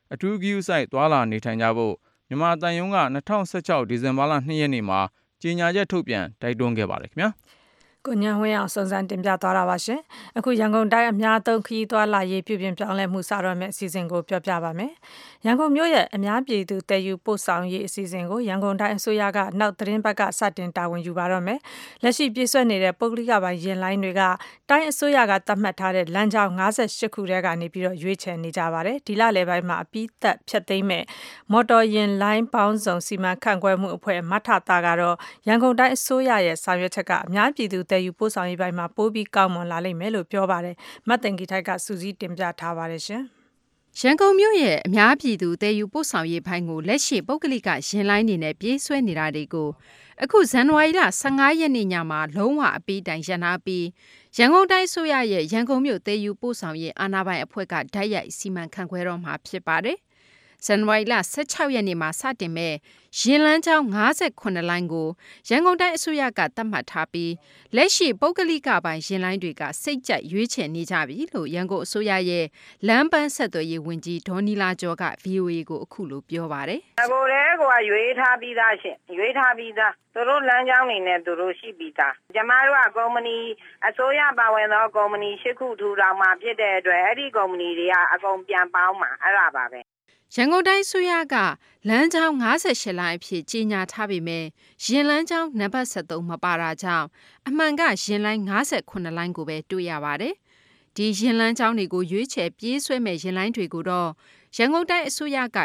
Speaker 14: အထူးဂရုစိုက်သွားလာနေထိုင်ကြဖို့မြန်မာတန်ယုံက2016ဒီဇင်ဘာလ2ရက်နေ့မှာကြေညာချက်ထုတ်ပြန်တိုက်တွန်းခဲ့ပါတယ်ခင်ဗျာ
Speaker 2: ကိုညံဝင်းအောင်စုံစမ်းတင်ပြသွားတာပါရှင်အခုရန်ကုန်တိုင်းအများသုံးခရီးသွားလာရေးပြုပြင်ပြောင်းလဲမှုစတော့မယ့်အစီအစဉ်ကိုပြောပြပါမယ်ရန်ကုန်မြို့ရဲ့အများပြည်သူတည်ယူပို့ဆောင်ရေးအစီအစဉ်ကိုရန်ကုန်တိုင်းအစိုးရကနောက်သတင်းပတ်ကစတင်တာဝန်ယူပါတော့မယ်လက်ရှိပြည့်စွက်နေတဲ့ပုဂ္ဂလိကပိုင်းယာဉ်လိုင်းတွေကတိုင်းအစိုးရကသတ်မှတ်ထားတဲ့လမ်းကြောင်း58ခုထဲကနေပြီးတော့ရွေးချယ်နေကြပါတယ်ဒီလလယ်ပိုင်းမှာအပြီးသက်ဖြတ်သိမ်းမဲ့မော်တော်ယာဉ်လိုင်းပေါင်းစုံစီမံခန့်ခွဲမှုအဖွဲ့မထတာကတော့ရန်ကုန်တိုင်းအစိုးရရဲ့ဆောင်ရွက်ချက်ကအများပြည်သူတည်ယူပို့ဆောင်ရေးပိုင်းမှာပိုးပြီးကောင်းမွန်လာလိမ့်မယ်လို့ပြောပါတယ်မတ်တင်ဂီထိုက်ကစူးစီးတင်ပြထားပါတယ်ရှင်
Speaker 16: ရန်ကုန်မြို့ရဲ့အများပြည်သူတည်ယူပို့ဆောင်ရေးပိုင်းကိုလက်ရှိပုဂ္ဂလိကယာဉ်လိုင်းနေနဲ့ပြေးဆွဲနေတာတွေကိုအခုဇန်နဝါရီလ15ရက်နေ့ညမှာလုံးဝအပြီးတိုင်ရပ်နာပြီးရန်ကုန်တိုင်းအစိုးရရဲ့ရန်ကုန်မြို့တည်ယူပို့ဆောင်ရေးအာဏာပိုင်အဖွဲ့ကဓာတ်ရိုက်စီမံခန့်ခွဲတော့မှာဖြစ်ပါတယ်ဇန်နဝါရီလ16ရက်နေ့မှာစတင်မဲ့ရင်လန်းချောင်း58လိုင်းကိုရန်ကုန်တိုင်းအစိုးရကသတ်မှတ်ထားပြီးလက်ရှိပုဂ္ဂလိကပိုင်းရင်လိုင်းတွေကစိတ်ကြိုက်ရွေးချယ်နေကြပြီလို့ရန်ကုန်အစိုးရရဲ့လမ်းပန်းဆက်သွယ်ရေးဝန်ကြီးဒေါ်နီလာကျော်က VOA ကိုအခုလိုပြောပါတယ်
Speaker 17: ။အခုတည်းကရွေးထားပြီးသားရှင်ရွေးထားပြီးသားသူတို့လမ်းကြောင်းနေနဲ့သူတို့ရှိပြီးသားကျမတို့ကကုမ္ပဏီအစိုးရပါဝင်သောကုမ္ပဏီ၈ခုထူထောင်မှာဖြစ်တဲ့အတွက်အဲ့ဒီကုမ္ပဏီတွေကအကုန်ပြန်ပေါင်းမှာအဲ့ဒါပါပဲ
Speaker 16: ရန်ကုန်တိုင်းအစိုးရကလမ်းကြောင်း58လိုင်းအဖြစ်ကြီးညာထားပေမဲ့ရင်လမ်းကြောင်းနံပါတ်73မပါတာကြောင့်အမှန်ကရင်လိုင်း58လိုင်းကိုပဲတွေ့ရပါတယ်။ဒီရင်လမ်းကြောင်းတွေကိုရွေးချယ်ပြေးဆွဲမဲ့ရင်လိုင်းတွေကိုတော့ရန်ကုန်တိုင်းအစိုးရက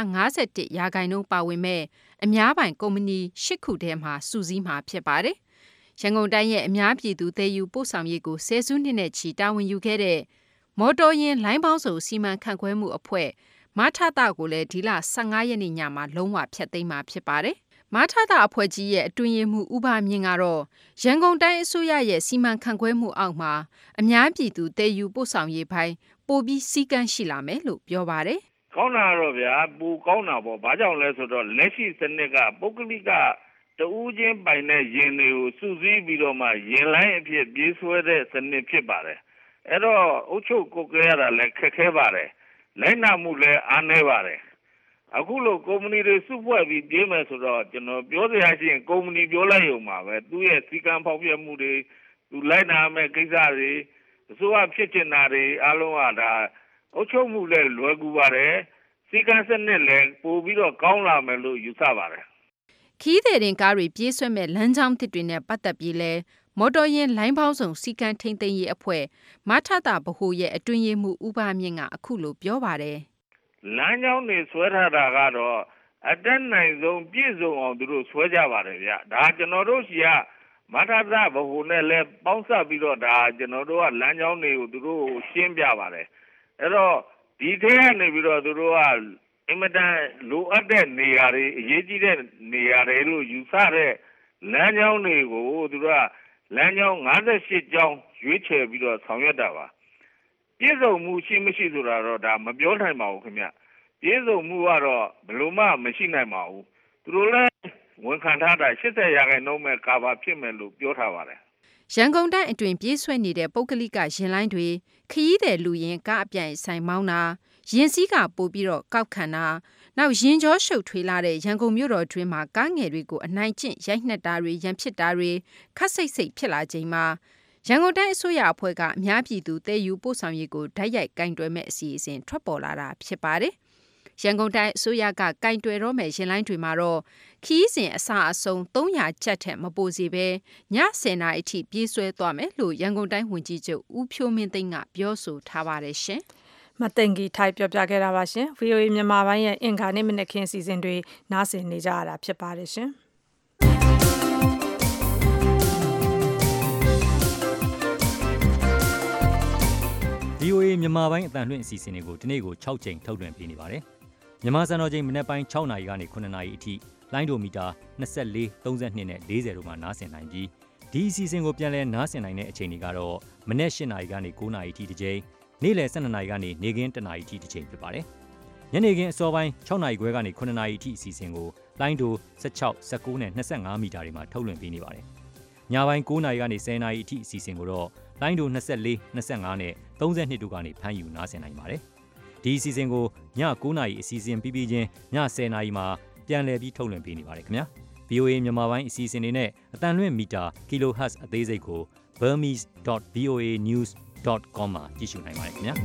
Speaker 16: 851ရာခိုင်နှုန်းပါဝင်မဲ့အများပိုင်ကုမ္ပဏီ10ခုထဲမှာစုစည်းမှာဖြစ်ပါတယ်။ရန်ကုန်တိုင်းရဲ့အများပြည်သူတည်ယူပို့ဆောင်ရေးကိုဆယ်စုနှစ်နဲ့ချီတာဝန်ယူခဲ့တဲ့မော်တော်ယာဉ်လိုင်းပေါင်းစုံစီမံခန့်ခွဲမှုအဖွဲ့မထတာကိုလည်းဒီလ15ရက်နေ့ညမှာလုံးဝဖျက်သိမ်းမှာဖြစ်ပါတယ်။မထတာအဖွဲ့ကြီးရဲ့အတွင်းရေးမှူးဦးဘမြင့်ကတော့ရန်ကုန်တိုင်းအစိုးရရဲ့စီမံခန့်ခွဲမှုအောက်မှာအများပြည်သူတည်ယူပို့ဆောင်ရေးပိုင်းပိုပြီးစည်းကမ်းရှိလာမယ်လို့ပြောပါတယ်
Speaker 15: ။ကောင်းတာတော့ဗျာပိုကောင်းတာပေါ့။ဘာကြောင့်လဲဆိုတော့လက်ရှိစနစ်ကပုဂ္ဂလိကတဦးချင်းပိုင်တဲ့ယာဉ်တွေကိုစုစည်းပြီးတော့မှယာဉ်လိုင်းအဖြစ်ပြေးဆွဲတဲ့စနစ်ဖြစ်ပါတယ်။အဲ့တော့အုပ်ချုပ်ကိုယ်ကရတာလည်းခက်ခဲပါတယ်။လိုက်နာမှုလည်းအားနည်းပါတယ်အခုလိုကုမ္ပဏီတွေစုဖွဲ့ပြီးပြေးမယ်ဆိုတော့ကျွန်တော်ပြောစရာရှိရင်ကုမ္ပဏီပြောလိုက်ရုံပါပဲသူ့ရဲ့စီကံဖောက်ပြမှုတွေသူလိုက်နာမဲ့ကိစ္စတွေအစိုးရဖြစ်ချင်တာတွေအားလုံးကဒါအုပ်ချုပ်မှုလည်းလွယ်ကူပါတယ်စီကံစနစ်လည်းပို့ပြီးတော့ကောင်းလာမယ်လို့ယူဆပါတယ်
Speaker 16: ခီးတဲ့တင်ကားတွေပြေးဆွဲမဲ့လမ်းကြောင်းတစ်တွေနဲ့ပတ်သက်ပြီးလဲမော်တော်ယာဉ်လိုင်းပေါင်းစုံစီကံထိန်သိမ်းရေးအဖွဲ့မထတာဗဟိုရဲ့အတွင်းရေးမှူးဦးဘမြင့်ကအခုလိုပြောပါတယ်
Speaker 15: လမ်းကြောင်းတွေဆွဲထားတာကတော့အတက်နိုင်ဆုံးပြည့်စုံအောင်သူတို့ဆွဲကြပါတယ်ဗျဒါကျွန်တော်တို့ရှိကမထတာဗဟိုနဲ့လည်းပေါင်းစပ်ပြီးတော့ဒါကျွန်တော်တို့ကလမ်းကြောင်းတွေကိုသူတို့ရှင်းပြပါတယ်အဲ့တော့ဒီထဲကနေပြီးတော့သူတို့ကအင်မတန်လိုအပ်တဲ့နေရာတွေအရေးကြီးတဲ့နေရာတွေလို့ယူဆတဲ့လမ်းကြောင်းတွေကိုသူတို့ကလမ်းကြောင်း58ကျောင်းရွေးချယ်ပြီးတော့ဆောင်ရွက်တာပါပြည့်စုံမှုရှိမရှိဆိုတာတော့ဒါမပြောနိုင်ပါဘူးခင်ဗျပြည့်စုံမှုကတော့ဘယ်လိုမှမရှိနိုင်ပါဘူးသူတို့လည်းဝန်ခံထားတာ80ရာခိုင်နှုန်းပဲကာဗာဖြစ်မယ်လို့ပြောထားပါတယ်
Speaker 16: ရန်ကုန်တိုင်းအတွင်းပြေးဆွဲနေတဲ့ပုဂ္ဂလိကယာဉ်လိုင်းတွေခရီးသည်လူရင်ကားအပြိုင်ဆိုင်မောင်းတာရင်စည်းကပို့ပြီးတော့ကောက်ခံတာနောက်ရင်ကြောရှုပ်ထွေးလာတဲ့ရန်ကုန်မြို့တော်တွင်းမှာကားငယ်တွေကိုအနိုင်ကျင့်ရိုက်နှက်တာတွေရန်ဖြစ်တာတွေခက်စိတ်စိတ်ဖြစ်လာချိန်မှာရန်ကုန်တိုင်းအစိုးရအဖွဲ့ကအများပြည်သူတည်ယူပို့ဆောင်ရေးကိုဓာတ်ရိုက်ကင်တွယ်မဲ့အစီအစဉ်ထွက်ပေါ်လာတာဖြစ်ပါတယ်ရန်ကုန်တိုင်းအစိုးရကကင်တွယ်တော့မဲ့ရင်လိုင်းတွေမှာတော့ခီးစဉ်အစအဆုံး300ကျပ်ထက်မပိုစီပဲည10:00နာရီအထိပြေးဆွဲသွားမယ်လို့ရန်ကုန်တိုင်းဝန်ကြီးချုပ်ဦးဖြိုးမင်းသိန်းကပြောဆိုထားပါတယ်ရှင်
Speaker 2: မတင်ကြီးထိုက်ပြောပြခဲ့တာပါရှင် VOA မြန်မာပိုင်းရဲ့အင်္ဂါနေ့မနက်ခင်းစီစဉ်တွေနားဆင်နေကြရတာဖြစ်ပါတယ်ရှင်
Speaker 18: VOA မြန်မာပိုင်းအတန်လွှင့်အစီအစဉ်တွေကိုဒီနေ့ကို6ချိန်ထုတ်လွှင့်ပေးနေပါတယ်။မြန်မာစံတော်ချိန်မနက်ပိုင်း6နာရီကနေ9နာရီအထိလိုင်းဒိုမီတာ24 32နဲ့40တို့မှာနားဆင်နိုင်ပြီးဒီအစီအစဉ်ကိုပြန်လည်နားဆင်နိုင်တဲ့အချိန်တွေကတော့မနက်8နာရီကနေ9နာရီအထိတစ်ချိန်နေ့လယ်12နာရီကနေနေ့ခင်း1နာရီအထိတစ်ချိန်ဖြစ်ပါတယ်။ညနေခင်းအစောပိုင်း6နာရီခွဲကနေ9နာရီအထိအစီအစဉ်ကိုလိုင်းဒို16 19နဲ့25မီတာတွေမှာထုတ်လွှင့်ပေးနေပါတယ်။ညပိုင်း9နာရီကနေ10နာရီအထိအစီအစဉ်ကိုတော့လိုင်းဒို24 25နဲ့32တို့ကနေဖမ်းယူနားဆင်နိုင်ပါတယ်။ဒီအစီအစဉ်ကိုည9:00 နာရီအစီအစဉ်ပြီးချင်းည10:00 နာရီမှာပြန်လည်ပြီးထုတ်လွှင့်ပေးနေပါတယ်ခင်ဗျာ VOA မြန်မာပိုင်းအစီအစဉ်တွေနဲ့အတန်လွင့်မီတာ kilohertz အသေးစိတ်ကို burmese.voanews.com မှာကြည့်ရှုနိုင်ပါတယ်ခင်ဗျာ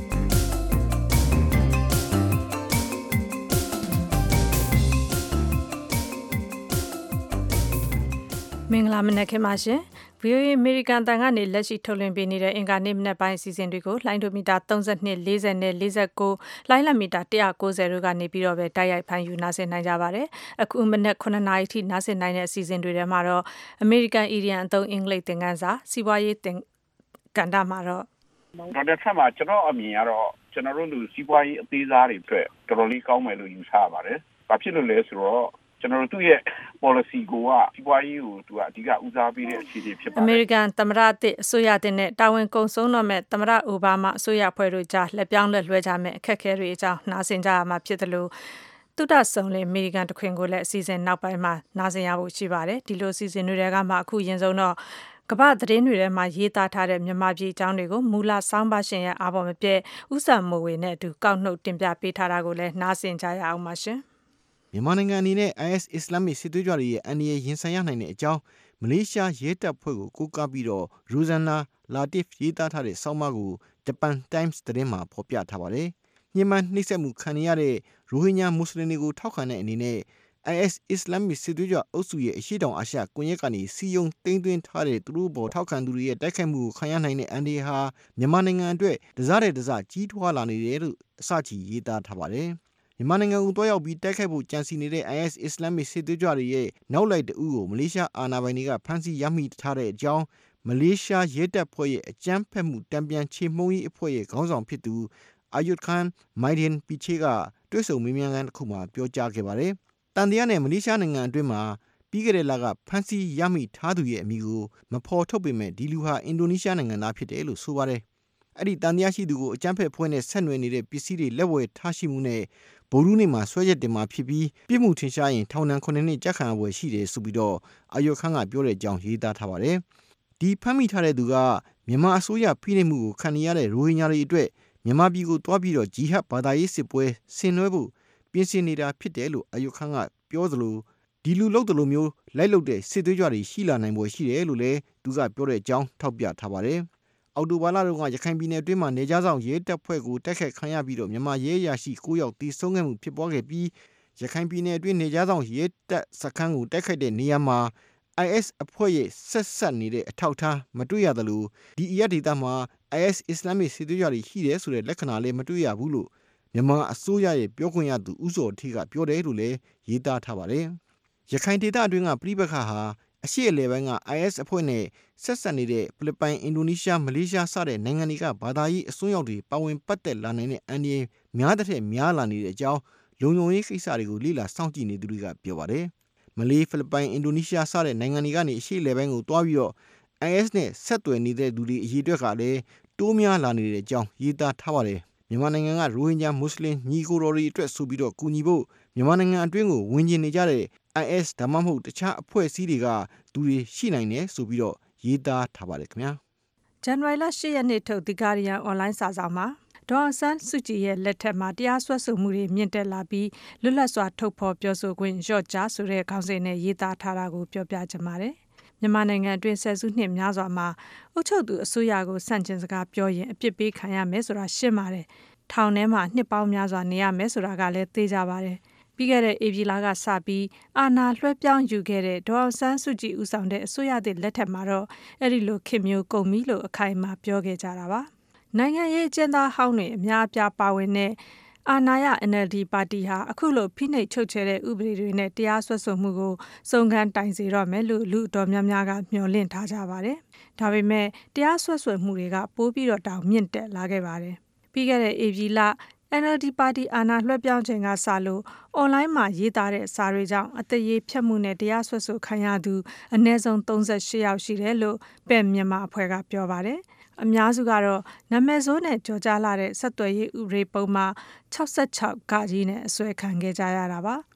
Speaker 2: မင်္ဂလာမနက်ခင်းပါရှင် VOA American တန်ကနေလက်ရှိထုတ်လွှင့်ပေးနေတဲ့အင်္ဂါနေ့မနက်ပိုင်းအစီအစဉ်တွေကိုလိုင်းဒိုမီတာ32 40နဲ့49လိုင်းလမီတာ190တို့ကနေပြီးတော့ပဲတိုက်ရိုက်ဖန်ယူနားဆင်နိုင်ကြပါတယ်အခုမနက်9:00 နာရီထိနားဆင်နိုင်တဲ့အစီအစဉ်တွေထဲမှာတော့ American Indian အသုံးအင်္ဂလိပ်သင်ခန်းစာစီးပွားရေးကဏ္ဍမှာတော့
Speaker 19: ဒေါ်နယ်ထရမ့်ကကျွန်တော်အမြင်ကတော့ကျွန်တော်တို့လူစီးပွားရေးအသေးစားတွေအတွက်တော်တော်လေးကောင်းမယ်လို့ယူဆပါတယ်ဘာဖြစ်လို့လဲဆိုတော့ကျွန်တော်တို့သူ့ရဲ့ policy ကိုကစီးပွားရေးကိုသူကအဓိကဦးစားပေးတဲ့အခြေအနေဖြစ်ပါတယ်
Speaker 2: American သမ္မတအသစ်အစိုးရတင်တဲ့တာဝန်ကုန်ဆုံးတော့မဲ့သမ္မတအိုဘားမားအစိုးရဖွဲ့တို့ကြားလက်ပြောင်းလက်လွှဲကြမဲ့အခက်အခဲတွေအကြောင်းနားဆင်ကြရမှာဖြစ်တယ်လို့တုဒ္ဒဆောင်လေ American တခွင်ကိုလည်းအစီအစဉ်နောက်ပိုင်းမှာနားဆင်ရဖို့ရှိပါတယ်ဒီလိုအစီအစဉ်တွေကမှအခုရင်ဆုံးတော့ကမ္ဘာသတင်းတွေထဲမှာရေးသားထားတဲ့မြန်မာပြည်အကြောင်းတွေကိုမူလဆောင်းပါရှင်ရဲ့အားပေါ်မပြည့်ဥစ္စာမိုးဝေနဲ့အတူကောက်နှုတ်တင်ပြပေးထားတာကိုလည်းနားဆင်ကြရအောင်ပါရှင်
Speaker 5: မြန်မာနိုင်ငံအနေနဲ့ IS အစ္စလာမစ်စစ်သွေးကြွတွေရဲ့အန္တရာယ်ရင်ဆိုင်ရနိုင်တဲ့အကြောင်းမလေးရှားရဲတပ်ဖွဲ့ကိုကိုးကားပြီးတော့ Rosanna Latif ရေးသားထားတဲ့ဆောင်းပါးကို Japan Times သတင်းမှာဖော်ပြထားပါတယ်။ညှဉ်းပန်းနှိပ်စက်မှုခံရတဲ့ရိုဟင်ဂျာမွတ်စလင်တွေကိုထောက်ခံတဲ့အနေနဲ့ IS အစ္စလာမစ်စစ်သွေးကြွအုပ်စုရဲ့အရှိတောင်အာရှကွန်ရက်ကနေစီယုံသိမ်းသွင်းထားတဲ့သူတို့ဘော်ထောက်ခံသူတွေရဲ့တိုက်ခိုက်မှုကိုခံရနိုင်တဲ့အန္တရာယ်ဟာမြန်မာနိုင်ငံအတွက်တစားတဲ့တစားကြီးထွားလာနေတယ်လို့အစချီရေးသားထားပါတယ်။မြန်မာနိုင်ငံကိုတွားရောက်ပြီးတိုက်ခိုက်ဖို့ကြံစည်နေတဲ့ IS အစ္စလာမစ်စစ်သွေးကြွတွေရဲ့နောက်လိုက်တအုပ်ကိုမလေးရှားအာဏာပိုင်တွေကဖမ်းဆီးရမိထားတဲ့အကြောင်းမလေးရှားရဲတပ်ဖွဲ့ရဲ့အကြမ်းဖက်မှုတံပြန်ချေမှုန်းရေးအဖွဲ့ရဲ့ခေါင်းဆောင်ဖြစ်သူအာယုတ်ခန်မိုင်ဒင်ပီချေကတွေ့ဆုံမေးမြန်းခန်းတစ်ခုမှာပြောကြားခဲ့ပါတယ်။တန်တရားနဲ့မလေးရှားနိုင်ငံအတွင်းမှာပြီးခဲ့တဲ့လကဖမ်းဆီးရမိထားသူရဲ့အမည်ကိုမဖော်ထုတ်ပေမဲ့ဒီလူဟာအင်ဒိုနီးရှားနိုင်ငံသားဖြစ်တယ်လို့ဆိုပါတယ်။အဲ့ဒီတန်တရားရှိသူကိုအကြမ်းဖက်ဖွဲ့နဲ့ဆက်နွယ်နေတဲ့ပစ္စည်းတွေလက်ဝယ်ထားရှိမှုနဲ့ဗိုလ်ရူးနေမှာဆွဲချက်တင်မှာဖြစ်ပြီးပြစ်မှုထင်ရှားရင်ထောင်ဒဏ်9နှစ်ကြက်ခံရပွဲရှိတယ်ဆိုပြီးတော့အာယုတ်ခန်းကပြောတဲ့အကြောင်းရေးသားထားပါတယ်။ဒီဖမ်းမိထားတဲ့သူကမြန်မာအစိုးရဖိနှိပ်မှုကိုခံနေရတဲ့ရိုဟင်ဂျာတွေအတွက်မြန်မာပြည်ကိုတွားပြီးတော့ဂျီဟတ်ဘာသာရေးစစ်ပွဲဆင်နွှဲဖို့ပြင်ဆင်နေတာဖြစ်တယ်လို့အာယုတ်ခန်းကပြောသလိုဒီလူလုပ်တယ်လို့မျိုးလိုက်လုပ်တဲ့စစ်သွေးကြွတွေရှိလာနိုင်ပွဲရှိတယ်လို့လည်းသူကပြောတဲ့အကြောင်းထောက်ပြထားပါတယ်။အော်တိုဘာလတုန်းကရခိုင်ပြည်နယ်အတွင်းမှာနေကြားဆောင်ရဲတပ်ဖွဲ့ကိုတိုက်ခိုက်ခံရပြီးတော့မြန်မာရဲအရာရှိ9ယောက်သေဆုံးခဲ့မှုဖြစ်ပွားခဲ့ပြီးရခိုင်ပြည်နယ်အတွင်းနေကြားဆောင်ရဲတပ်စခန်းကိုတိုက်ခိုက်တဲ့နေရာမှာ IS အဖွဲ့ရဲ့ဆက်နေတဲ့အထောက်အထားမတွေ့ရသလိုဒီအရက်ဒေသမှာ IS အစ္စလာမစ်စစ်သွေးကြွတွေရှိတယ်ဆိုတဲ့လက္ခဏာလည်းမတွေ့ရဘူးလို့မြန်မာအစိုးရရဲ့ပြောခွင့်ရသူဦးစောထေးကပြောတယ်လို့လည်းရေးသားထားပါတယ်။ရခိုင်ဒေသအတွင်းကပြည်ပခါဟာအရှိအလဲပိုင်းက IS အဖွဲ့နဲ့ဆက်ဆက်နေတဲ့ဖိလစ်ပိုင်အင်ဒိုနီးရှားမလေးရှားစတဲ့နိုင်ငံတွေကဘာသာရေးအစွန်းရောက်တွေပါဝင်ပတ်သက်လာနိုင်တဲ့အန္တရာယ်များတဲ့များလာနေတဲ့အကြောင်းလုံခြုံရေးကိစ္စတွေကိုလေ့လာစောင့်ကြည့်နေသူတွေကပြောပါတယ်။မလေးဖိလစ်ပိုင်အင်ဒိုနီးရှားစတဲ့နိုင်ငံတွေကနေအရှိအလဲပိုင်းကိုတွားပြီးတော့ IS နဲ့ဆက်သွယ်နေတဲ့သူတွေအရေးအတွက်ကလည်းတိုးများလာနေတဲ့အကြောင်းရေးသားထားပါတယ်။မြန်မာနိုင်ငံကရိုဟင်ဂျာမွတ်စလင်ညီကိုတော်တွေအတွက်ဆိုပြီးတော့ကူညီဖို့မြန်မာနိုင်ငံအတွင်းကိုဝင်ကျင်နေကြတဲ့ IS ဒါမှမဟုတ်တခြားအဖွဲ့အစည်းတွေကသူတွေရှိနိုင်တယ်ဆိုပြီးတော့ရေးသားထားပါတယ်ခင်ဗျာ
Speaker 2: ဇန်နဝါရီလ10ရက်နေ့ထုတ် The Guardian အွန်လိုင်းစာစောင်မှာဒေါ်အောင်ဆန်းစုကြည်ရဲ့လက်ထက်မှာတရားစွဲဆိုမှုတွေမြင့်တက်လာပြီးလွတ်လပ်စွာထုတ်ဖော်ပြောဆိုခွင့်လျော့ကျဆိုတဲ့ခေါင်းစဉ်နဲ့ရေးသားထားတာကိုပြောပြချင်ပါတယ်မြန်မာနိုင်ငံအတွင်းဆယ်စုနှစ်များစွာမှာအုပ်ချုပ်သူအစိုးရကိုဆန့်ကျင်စကားပြောရင်အပြစ်ပေးခံရမယ်ဆိုတာရှင်းပါတယ်ထောင်ထဲမှာနှစ်ပေါင်းများစွာနေရမယ်ဆိုတာကလည်းသိကြပါတယ်ပြီးခဲ့တဲ့ဧပြီလကစပြီးအာဏာလွှဲပြောင်းယူခဲ့တဲ့ဒေါ်အောင်ဆန်းစုကြည်ဦးဆောင်တဲ့အစိုးရသစ်လက်ထက်မှာတော့အဲ့ဒီလိုခေတ်မျိုးကုန်ပြီလို့အခိုင်အမာပြောခဲ့ကြတာပါနိုင်ငံရေးအကျဉ်းသားဟောင်းတွေအများအပြားပါဝင်တဲ့အာဏာရ NLD ပါတီဟာအခုလိုဖိနှိပ်ချုပ်ချယ်တဲ့ဥပဒေတွေနဲ့တရားစွဲဆိုမှုကိုစုံစမ်းတိုင်စေတော့မယ်လို့လူတော်များများကမျှော်လင့်ထားကြပါတယ်ဒါပေမဲ့တရားစွဲဆိုမှုတွေကပိုပြီးတော့တောင်မြင့်တက်လာခဲ့ပါတယ်ပြီးခဲ့တဲ့ဧပြီလNLD ပါတီအာဏာလွှဲပြောင်းချိန်ကစလို့အွန်လိုင်းမှာရေးသားတဲ့စာတွေကြောင့်အသက်ရေးဖြတ်မှုနဲ့တရားစွဲဆိုခံရသူအနည်းဆုံး38ယောက်ရှိတယ်လို့ပဲ့မြန်မာအဖွဲ့ကပြောပါတယ်။အများစုကတော့နာမည်ဆိုးနဲ့ကြော်ကြားလာတဲ့ဆက်သွယ်ရေးဥပဒေပုံမှန်66 ကကြီးနဲ့အစွဲခံခဲ့ကြရတာပါ။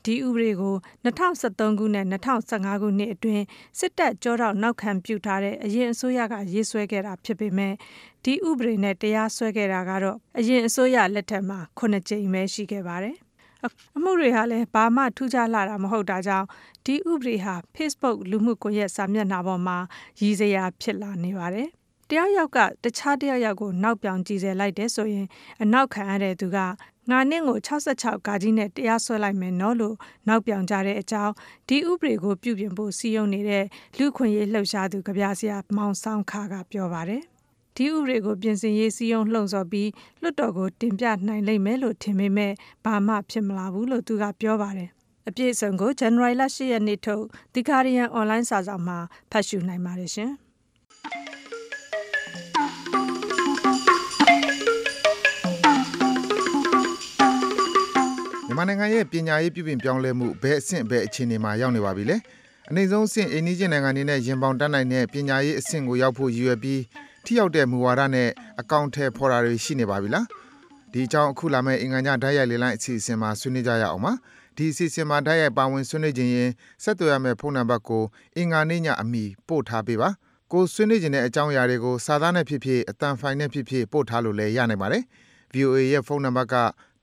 Speaker 2: ဒီဥပဒေကို2013ခုနဲ့2015ခုနှစ်အတွင်းစစ်တပ်ကြောတော့နောက်ခံပြုထားတဲ့အရင်အစိုးရကရေးဆွဲခဲ့တာဖြစ်ပေမဲ့ဒီဥပဒေနဲ့တရားစွဲခဲ့တာကတော့အရင်အစိုးရလက်ထက်မှာ9ကြိမ်ပဲရှိခဲ့ပါတယ်အမှုတွေဟာလည်းဘာမှထူးခြားလာတာမဟုတ်တာကြောင့်ဒီဥပဒေဟာ Facebook လူမှုကွန်ရက်စာမျက်နှာပေါ်မှာရည်စရာဖြစ်လာနေပါတယ်တယောက်ယောက်ကတခြားတယောက်ယောက်ကိုနောက်ပြောင်ကြည့်စေလိုက်တဲ့ဆိုရင်အနောက်ခံရတဲ့သူကငါနဲ့ကို66ကာကြီးနဲ့တရားစွဲလိုက်မယ်နော်လို့နောက်ပြောင်ကြတဲ့အကြောင်းဒီဥပဒေကိုပြုပြင်ဖို့စီယုံနေတဲ့လူခွင့်ရေးလှုပ်ရှားသူကဗျာဆရာမောင်ဆောင်ခါကပြောပါတယ်ဒီဥပဒေကိုပြင်ဆင်ရေးစီယုံလှုံ့ဆော်ပြီးလွှတ်တော်ကိုတင်ပြနိုင်လိမ့်မယ်လို့ထင်ပေမဲ့ဘာမှဖြစ်မလာဘူးလို့သူကပြောပါတယ်အပြည့်အစုံကို January 10 ရက်နေ့ထုတ် The Guardian Online စာစောင်မှာဖတ်ရှုနိုင်ပါတယ်ရှင်
Speaker 3: မြန်မာနိုင်ငံရဲ့ပညာရေးပြုပြင်ပြောင်းလဲမှုဘယ်အဆင့်ဘယ်အခြေအနေမှာရောက်နေပါပြီလဲအနည်းဆုံးအဆင့်အိန္ဒိယနိုင်ငံအနေနဲ့ရင်ပေါင်တက်နိုင်တဲ့ပညာရေးအဆင့်ကိုရောက်ဖို့ရည်ရွယ်ပြီးထိရောက်တဲ့မူဝါဒနဲ့အကောင့်ထဲဖော်တာတွေရှိနေပါပြီလားဒီအကြောင်းအခုလာမယ့်အင်္ဂါညဓာတ်ရိုက်လေလိုင်းအစီအစဉ်မှာဆွေးနွေးကြရအောင်ပါဒီအစီအစဉ်မှာဓာတ်ရိုက်ပါဝင်ဆွေးနွေးခြင်းရင်ဆက်သွယ်ရမယ့်ဖုန်းနံပါတ်ကိုအင်္ဂါနေ့ညအမီပို့ထားပေးပါကိုဆွေးနွေးခြင်းတဲ့အကြောင်းအရာတွေကိုစာသားနဲ့ဖြစ်ဖြစ်အသံဖိုင်နဲ့ဖြစ်ဖြစ်ပို့ထားလို့လည်းရနိုင်ပါတယ် VOA ရဲ့ဖုန်းနံပါတ်က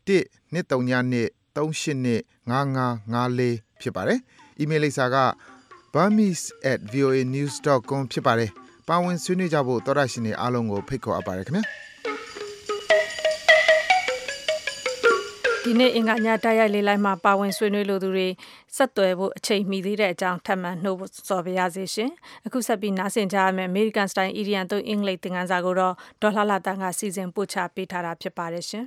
Speaker 3: 1-232-382-5554ဖြစ်ပါတယ်အီးမေးလ်လိပ်စာက burmese@voanews.com ဖြစ်ပါတယ်ပါဝင်ဆွေးနွေးကြဖို့သောတရှင်တွေအားလုံးကိုဖိတ်ခေါ်အပ်ပါတယ်ခင်ဗျာ
Speaker 2: ဒီနေ့အင်္ဂါညတိုက်ရိုက်လေးလိုက်မှာပါဝင်ဆွေးနွေးလို့သူတွေဆက်သွယ်ဖို့အချိန်မီသေးတဲ့အကြောင်းထပ်မံနှိုးဆော်ပြရစေရှင်အခုဆက်ပြီးနားဆင်ကြရမယ့် American Style Indian တို့အင်္ဂလိပ်သင်ခန်းစာကိုတော့ဒေါ်လှလှတန်းကစီစဉ်ပို့ချပေးထားတာဖြစ်ပါတယ်ရှင်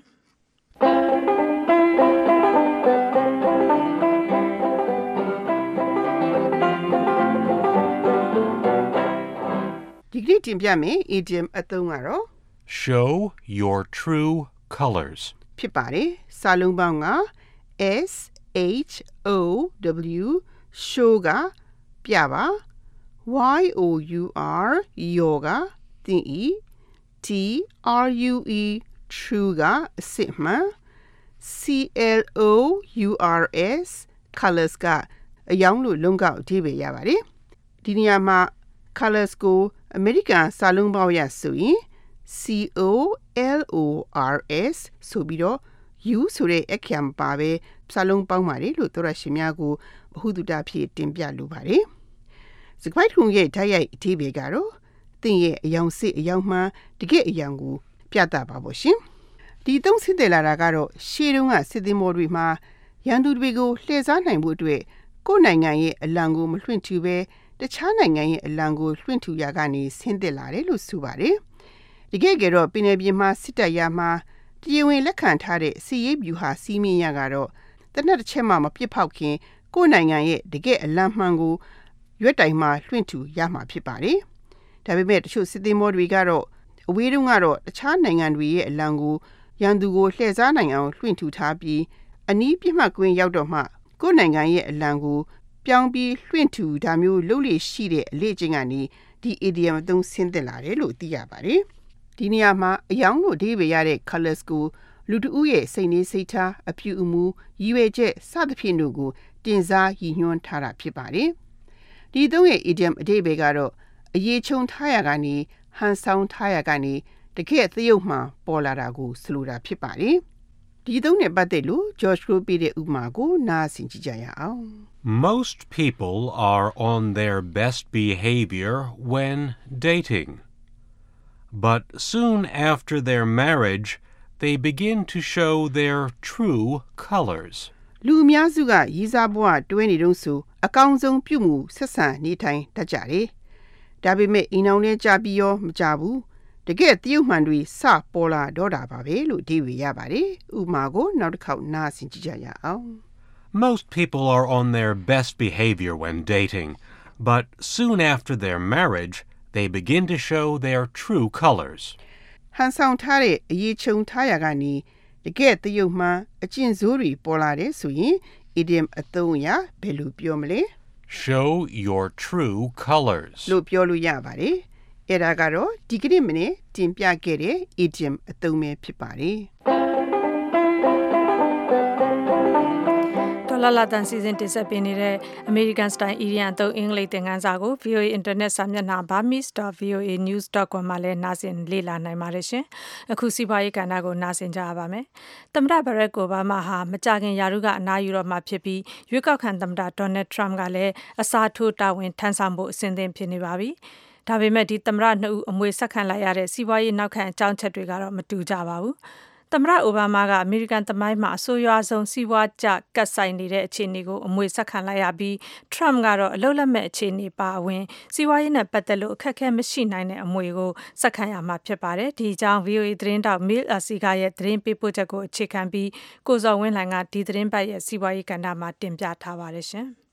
Speaker 9: ဒီကနေ့တင်ပြမယ် idiom အသုံးကတော့
Speaker 20: Show your true colors
Speaker 9: ဖြစ်ပါတယ်စာလုံးပေါင်းက SHOW show ကပြပါ YOUR your ကသင်ဤ TRUE true ကအစစ်မှန် CLOURS colors ကအယောင်လို့လုံးကောက်အဓိပ္ပာယ်ရပါတယ်ဒီနေရာမှာ colors ကို American စာလုံးပေါင်းရဆိုရင် COLORS ဆိုပြီးတော့ U ဆိုတဲ့အခရာမပါပဲစာလုံးပေါင်းပါတယ်လို့သောရရှိများကိုဘဟုတုတဖြစ်တင်ပြလိုပါတယ်။စကားထုံရဲ့ဓာတ်ရိုက်အဓိပ္ပာယ်ကတော့သင်ရဲ့အယောင်စစ်အယောင်မှန်တကယ့်အယောင်ကိုပြသပါဖို့ရှင်။ဒီသုံးဆင့်တယ်လာတာကတော့ရှေးတုန်းကစစ်သည်မော်တွေမှာရန်သူတွေကိုလှည့်စားနိုင်ဖို့အတွက်ကိုယ်နိုင်ငံရဲ့အလံကိုမလွှင့်ထူပဲတခြားနိုင်ငံရဲ့အလံကိုလွှင့်ထူရာကနေဆင်းသက်လာတယ်လို့ဆိုပါတယ်။တကယ်ကတော့ပင်လယ်ပြင်မှာစစ်တပ်ရမှာတရားဝင်လက်ခံထားတဲ့စီရေးဗျူဟာစီးမင်းရကတော့တနက်တစ်ချက်မှမပြစ်ဖောက်ခင်ကိုယ်နိုင်ငံရဲ့တကယ်အလံမှန်ကိုရွက်တိုင်မှာလွှင့်ထူရမှာဖြစ်ပါတယ်။ဒါပေမဲ့တချို့စစ်သည်မောတွေကတော့အဝေးတုန်းကတော့တခြားနိုင်ငံတွေရဲ့အလံကိုရန်သူကိုလှည့်စားနိုင်အောင်လွှင့်ထူထားပြီးအနီးပြစ်မှတ်ကွင်းရောက်တော့မှကိုယ်နိုင်ငံရဲ့အလံကိုပြောင်းပြီးလွှင့်ထူဒါမျိုးလုပ်လေရှိတဲ့အလေ့အကျင့်ကနေဒီ idiom အသုံးဆင်းသက်လာတယ်လို့သိရပါတယ်။ဒီနေရာမှာအယောင်လို့အဓိပ္ပာယ်ရတဲ့ colors ကိုလူတဦးရဲ့စိတ်နေစိတ်ထားအပြုအမူရည်ရွယ်ချက်စသဖြင့်တို့ကိုတင်စားရည်ညွှန်းထားတာဖြစ်ပါတယ်။ဒီသုံးရဲ့ idiom အဓိပ္ပာယ်ကတော့အရေးချုံထားရကနေဟန်ဆောင်ထားရကနေတကယ့်သရုပ်မှပေါ်လာတာကိုဆိုလိုတာဖြစ်ပါတယ်။ဒီသုံးနဲ့ပတ်သက်လို့ George Crow ပြတဲ့ဥပမာကိုနားဆင်ကြည့်ကြရအောင်။
Speaker 20: Most people are on their best behavior when dating. But soon after their marriage, they begin to show their true colors.
Speaker 9: လူအများစုကရည်စားဘဝတွဲနေတုန်းဆိုအကောင်းဆုံးပြုမှုဆက်ဆံနေထိုင်တတ်ကြတယ်။ဒါပေမဲ့အိမ်အောင်နဲ့ကြာပြီးရောမကြဘူး။တကယ်တရုပ်မှန်တွေစပေါ်လာတော့တာပါပဲလို့ဒီဝေရပါတယ်။ဥပမာကိုနောက်တစ်ခေါက်နားဆင်ကြည့်ကြရအောင်။
Speaker 20: Most people are on their best behavior when dating, but soon after their marriage, they begin to show their true colors.
Speaker 9: ဟန်ဆောင်ထားတဲ့အရေးချုံထားရကနေတကယ်တရုပ်မှန်အကျင့်ဆိုးတွေပေါ်လာတယ်ဆိုရင် idiom အသုံးအရဘယ်လိုပြောမလဲ
Speaker 20: Show your true colors
Speaker 9: လို့ပြောလို့ရပါတယ်။အဲ့ဒါကတော့ဒီကနေ့မနေ့တင်ပြခဲ့တဲ့ idiom အသုံးပဲဖြစ်ပါတယ်။
Speaker 2: ဒေါ်လာလာတန်စီစဉ်တင်ဆက်ပေးနေတဲ့ American Style Indian အသုံးအင်္ဂလိပ်သင်ခန်းစာကို VOA Internet စာမျက်နှာ burmese.voanews.com မှာလည်းနားဆင်လေ့လာနိုင်ပါတယ်ရှင်။အခုစီးပွားရေးကဏ္ဍကိုနားဆင်ကြရပါမယ်။သမ္မတ Barack Obama ဟာမကြာခင်ရာထူးကအနားယူတော့မှာဖြစ်ပြီးရွေးကောက်ခံသမ္မတ Donald Trump ကလည်းအစားထိုးတာဝန်ထမ်းဆောင်ဖို့အဆင်သင့်ဖြစ်နေပါပြီ။ဒါပေမဲ့ဒီသမ္မတနှစ်ဦးအမွေဆက်ခံလိုက်ရတဲ့စီးပွားရေးနောက်ခံအကြောင်းချက်တွေကတော့မတူကြပါဘူး။သမ္မတအိုဘားမားကအမေရိကန်သမိုင်းမှာအဆိုးရွားဆုံးစီးပွားကျကတ်ဆိုင်နေတဲ့အခြေအနေကိုအမွေဆက်ခံလိုက်ရပြီး Trump ကတော့အလုပ်လက်မဲ့အခြေအနေပါအဝင်စီးပွားရေးနဲ့ပတ်သက်လို့အခက်အခဲမရှိနိုင်တဲ့အမွေကိုဆက်ခံရမှာဖြစ်ပါတယ်။ဒီအကြောင်း VOA သတင်းတောက် Mil Asika ရဲ့သတင်းပေးပို့ချက်ကိုအခြေခံပြီးကိုဇော်ဝင်းလှိုင်ကဒီသတင်းပတ်ရဲ့စီးပွားရေးကဏ္ဍမှာတင်ပြထားပါတယ်ရှင်။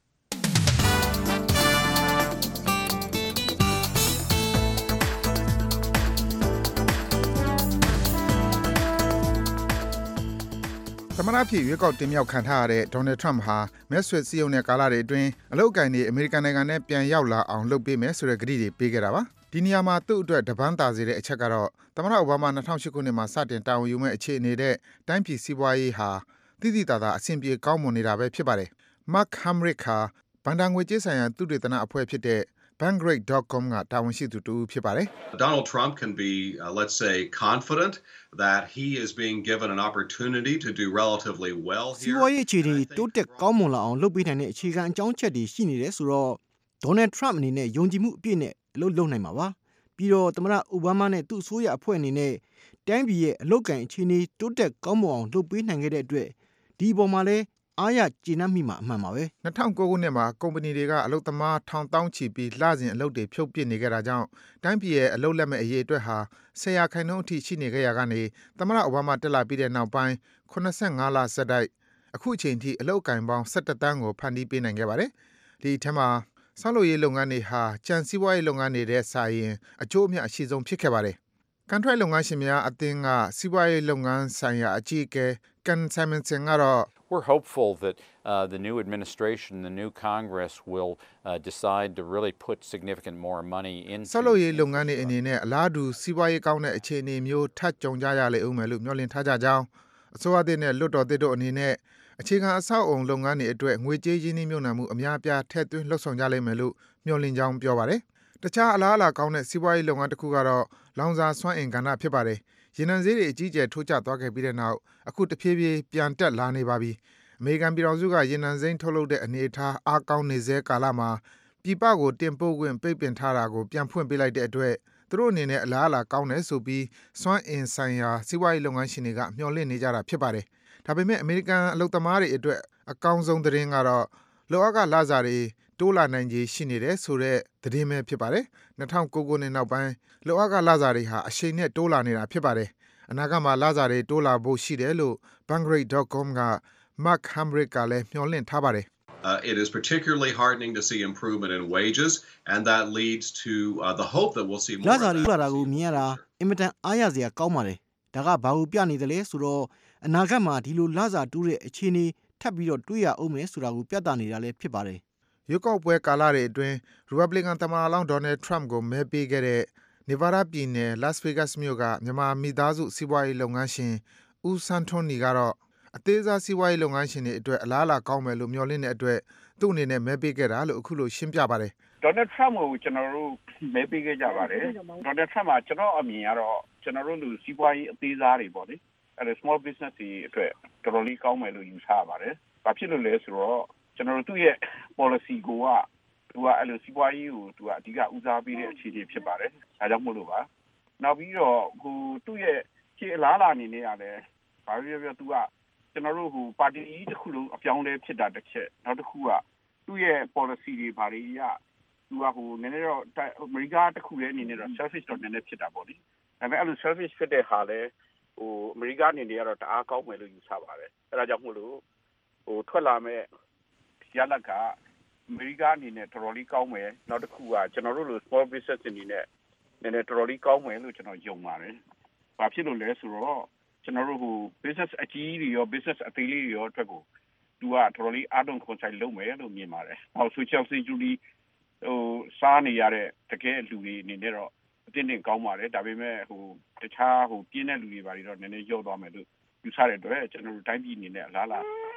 Speaker 3: သမ္မတဖြစ်ရွေးကောက်တင်မြှောက်ခံထားရတဲ့ Donald Trump ဟာမဲဆွယ်စည်းရုံးတဲ့ကာလတွေအတွင်းအလုပ်အကိုင်တွေအမေရိကန်နိုင်ငံနဲ့ပြန်ရောက်လာအောင်လုပ်ပေးမယ်ဆိုတဲ့ကတိတွေပေးခဲ့တာပါ။ဒီနေရာမှာသူ့အတွက်တပန်းသာစေတဲ့အချက်ကတော့သမ္မတအိုဘားမား2008ခုနှစ်မှာစတင်တာဝန်ယူမဲ့အခြေအနေတဲ့တိုင်းပြည်စီးပွားရေးဟာသိသိသာသာအဆင်ပြေကောင်းမွန်နေတာပဲဖြစ်ပါတယ်။ Mark Hamrick ဟာဘဏ္ဍာငွေကြေးဆိုင်ရာသုတေသနအဖွဲ့ဖြစ်တဲ့Bankrate.com ကတာဝန်ရှိသူတူဖြစ်ပါတယ်။
Speaker 21: Donald Trump can be, let's say, confident that he is being given an opportunity to do relatively well here.
Speaker 5: စီးပွားရေးအခြေအနေတိုးတက်ကောင်းမွန်လာအောင်လုပ်ပေးနိုင်တဲ့အခြေခံအကြောင်းချက်တွေရှိနေတယ်ဆိုတော့ Donald Trump အနေနဲ့ယုံကြည်မှုအပြည့်နဲ့အလုပ်လုပ်နိုင်မှာပါ။ပြီးတော့သမ္မတအိုဘားမားနဲ့သူ့အစိုးရအဖွဲ့အနေနဲ့တိုင်းပြည်ရဲ့အလုပ်ကိုင်အခြေအနေတိုးတက်ကောင်းမွန်အောင်လုပ်ပေးနိုင်ခဲ့တဲ့အတွက်ဒီအပေါ်မှာလည်းအားရကျေနပ်မိမှာအမှန်ပါပဲ
Speaker 3: 2009ခုနှစ်မှာကုမ္ပဏီတွေကအလုပ်သမားထောင်တောင်းချီပြီးလစဉ်အလုပ်တွေဖြုတ်ပစ်နေကြတာကြောင့်တိုင်းပြည်ရဲ့အလုပ်လက်မဲ့အရေးအတွက်ဟာ10%အထိရှိနေခဲ့ရကနေသမ္မတအိုဘားမားတက်လာပြီးတဲ့နောက်ပိုင်း85လဆက်တိုက်အခုအချိန်ထိအလုပ်အကိုင်ပေါင်း17တန်းကိုဖန်တီးပေးနိုင်ခဲ့ပါတယ်ဒီအထက်မှာဆောက်လုပ်ရေးလုပ်ငန်းတွေဟာကြံစီးပွားရေးလုပ်ငန်းတွေတဲ့စာရင်အကျိုးအမြတ်အရှိဆုံးဖြစ်ခဲ့ပါတယ်ကန်ထရိုက်လုပ်ငန်းရှင်များအသင်းကစီးပွားရေးလုပ်ငန်းဆိုင်ရာအကြီးအကဲကန်ဆိုင်မန်ဆန်ကတော့
Speaker 22: We're hopeful that the new administration, the new Congress will decide to really put significant more money into
Speaker 3: ဆောက်လုပ်ရေးလုပ်ငန်းတွေအနေနဲ့အလားတူစီးပွားရေးကောင်းတဲ့အခြေအနေမျိုးထပ်ကြုံကြရလိမ့်ဦးမယ်လို့မျှော်လင့်ထားကြကြောင်းအစိုးရသစ်နဲ့လွှတ်တော်သစ်တို့အနေနဲ့အခြေခံအဆောက်အုံလုပ်ငန်းတွေအတွက်ငွေကြေးရင်းနှီးမြှုပ်နှံမှုအများအပြားထည့်သွင်းလှုပ်ဆောင်ကြလိမ့်မယ်လို့မျှော်လင့်ကြောင်းပြောပါတယ်တခြားအလားအလာကောင်းတဲ့စီးပွားရေးလုပ်ငန်းတစ်ခုကတော့လောင်စာစွမ်းအင်ကဏ္ဍဖြစ်ပါတယ်ရေနံဈေးတွေအကြီးအကျယ်ထိုးကျသွားခဲ့ပြီးတဲ့နောက်အခုတဖြည်းဖြည်းပြန်တက်လာနေပါပြီအမေရိကန်ပြည်ထောင်စုကရေနံစိမ်းထုတ်လုပ်တဲ့အနေအထားအားကောင်းနေစေကာလမှာပြည်ပကိုတင်ပို့ခွင့်ပိတ်ပင်ထားတာကိုပြန်ဖွင့်ပေးလိုက်တဲ့အတွက်သူတို့အနေနဲ့အလားအလာကောင်းတယ်ဆိုပြီးစွမ်းအင်ဆိုင်ရာစီးပွားရေးလုပ်ငန်းရှင်တွေကမျှော်လင့်နေကြတာဖြစ်ပါတယ်ဒါပေမဲ့အမေရိကန်အလုပ်သမားတွေအတွက်အကောင်းဆုံးသတင်းကတော့လောက်အကလစာတွေတိုးလာနိုင်ခြေရှိနေတယ်ဆိုတဲ့သတင်းပဲဖြစ်ပါတယ်2009ခုနှစ်နောက်ပိုင်းလောက်အကလစာတွေဟာအရှိန်နဲ့တိုးလာနေတာဖြစ်ပါတယ်အနာဂတ်မှာလစာတွေတိုးလာဖို့ရှိတယ်လို့ Bankrate.com ကMark Hamrick ကလည်းမျှော်လင့်ထားပါတယ်
Speaker 21: It is particularly heartening to see improvement in wages and that leads to the hope that we'll see more
Speaker 5: လစာတွေလာတာကိုမြင်ရတာအင်မတန်အားရစရာကောင်းပါတယ်ဒါကဘာကိုပြနေတယ်လဲဆိုတော့အနာဂတ်မှာဒီလိုလစာတိုးတဲ့အခြေအနေထပ်ပြီးတော့တွေးရအောင်မယ်ဆိုတာကိုပြသနေတာလည်းဖြစ်ပါတယ်
Speaker 3: ရွေးကောက်ပွဲကာလတွေအတွင်း Republican သမ္မတလောင်း Donald Trump ကိုမဲပေးခဲ့တဲ့ Nevada ပြည်နယ် Las Vegas မြို့ကမြန်မာမိသားစုစီးပွားရေးလုပ်ငန်းရှင်ဦးစန်းထွန်းနီကတော့အသေးစားစီးပွားရေးလုပ်ငန်းရှင်တွေအတွက်အလားအလာကောင်းမယ်လို့မျှော်လင့်တဲ့အတွက်သူ့အနေနဲ့မဲပေးခဲ့တာလို့အခုလိုရှင်းပြပါတယ်
Speaker 19: Donald Trump ကိုကျွန်တော်တို့မဲပေးခဲ့ကြပါတယ် Donald Trump ကကျွန်တော်အမြင်ကတော့ကျွန်တော်တို့လူစီးပွားရေးအသေးစားတွေပေါ့လေအဲ့ဒါ small business တွေအတွက်တော်တော်လေးကောင်းမယ်လို့ယူဆပါတယ်ဘာဖြစ်လို့လဲဆိုတော့ကျွန်တော်တို့သူ့ရဲ့ policy ကိုကသူကအဲ့လိုစီးပွားရေးကိုသူကအဓိကဦးစားပေးတဲ့အခြေအနေဖြစ်ပါတယ်ဒါကြောင့်မို့လို့ပါနောက်ပြီးတော့ဟိုသူ့ရဲ့ခြေအလားလာအနေနဲ့ရတယ်ဘာပြောပြောသူကကျွန်တော်တို့ဟိုပါတီကြီးတစ်ခုလုံးအပြောင်းလဲဖြစ်တာတစ်ချက်နောက်တစ်ခုကသူ့ရဲ့ policy တွေဘာတွေရသူကဟိုနည်းနည်းတော့အမေရိကတစ်ခုလည်းအနေနဲ့တော့ selfish တော့နည်းနည်းဖြစ်တာပေါ့လေဒါပေမဲ့အဲ့လို selfish ဖြစ်တဲ့ဟာလဲဟိုအမေရိကအနေနဲ့ကတော့တအားကောင်းမယ်လို့ယူဆပါတယ်အဲ့ဒါကြောင့်မို့လို့ဟိုထွက်လာမဲ့ရလတ်ကအမေရိကအနေနဲ့တော်တော်လေးကောင်းမယ်နောက်တစ်ခုကကျွန်တော်တို့လို small business အနေနဲ့နည်းနည်းတော်တော်လေးကောင်းမယ်လို့ကျွန်တော်ယုံပါတယ်ဘာဖြစ်လို့လဲဆိုတော့ကျွန်တော်တို့ဟို business အကြီးတွေရော business အသေးလေးတွေရောအတွက်ကိုသူကတော်တော်လေးအားထုတ်ခွန်ဆိုင်လုပ်မယ်လို့မြင်ပါတယ်။နောက် social security ဟိုစားနေရတဲ့တကယ်လူတွေအနေနဲ့တော့အတင်းတင်းကောင်းပါတယ်။ဒါပေမဲ့ဟိုတခြားဟိုပြင်းတဲ့လူတွေပါတွေတော့နည်းနည်းရော့သွားမယ်လို့ယူဆတဲ့အတွက်ကျွန်တော်တို့တိုင်းပြည်အနေနဲ့အလားအလာ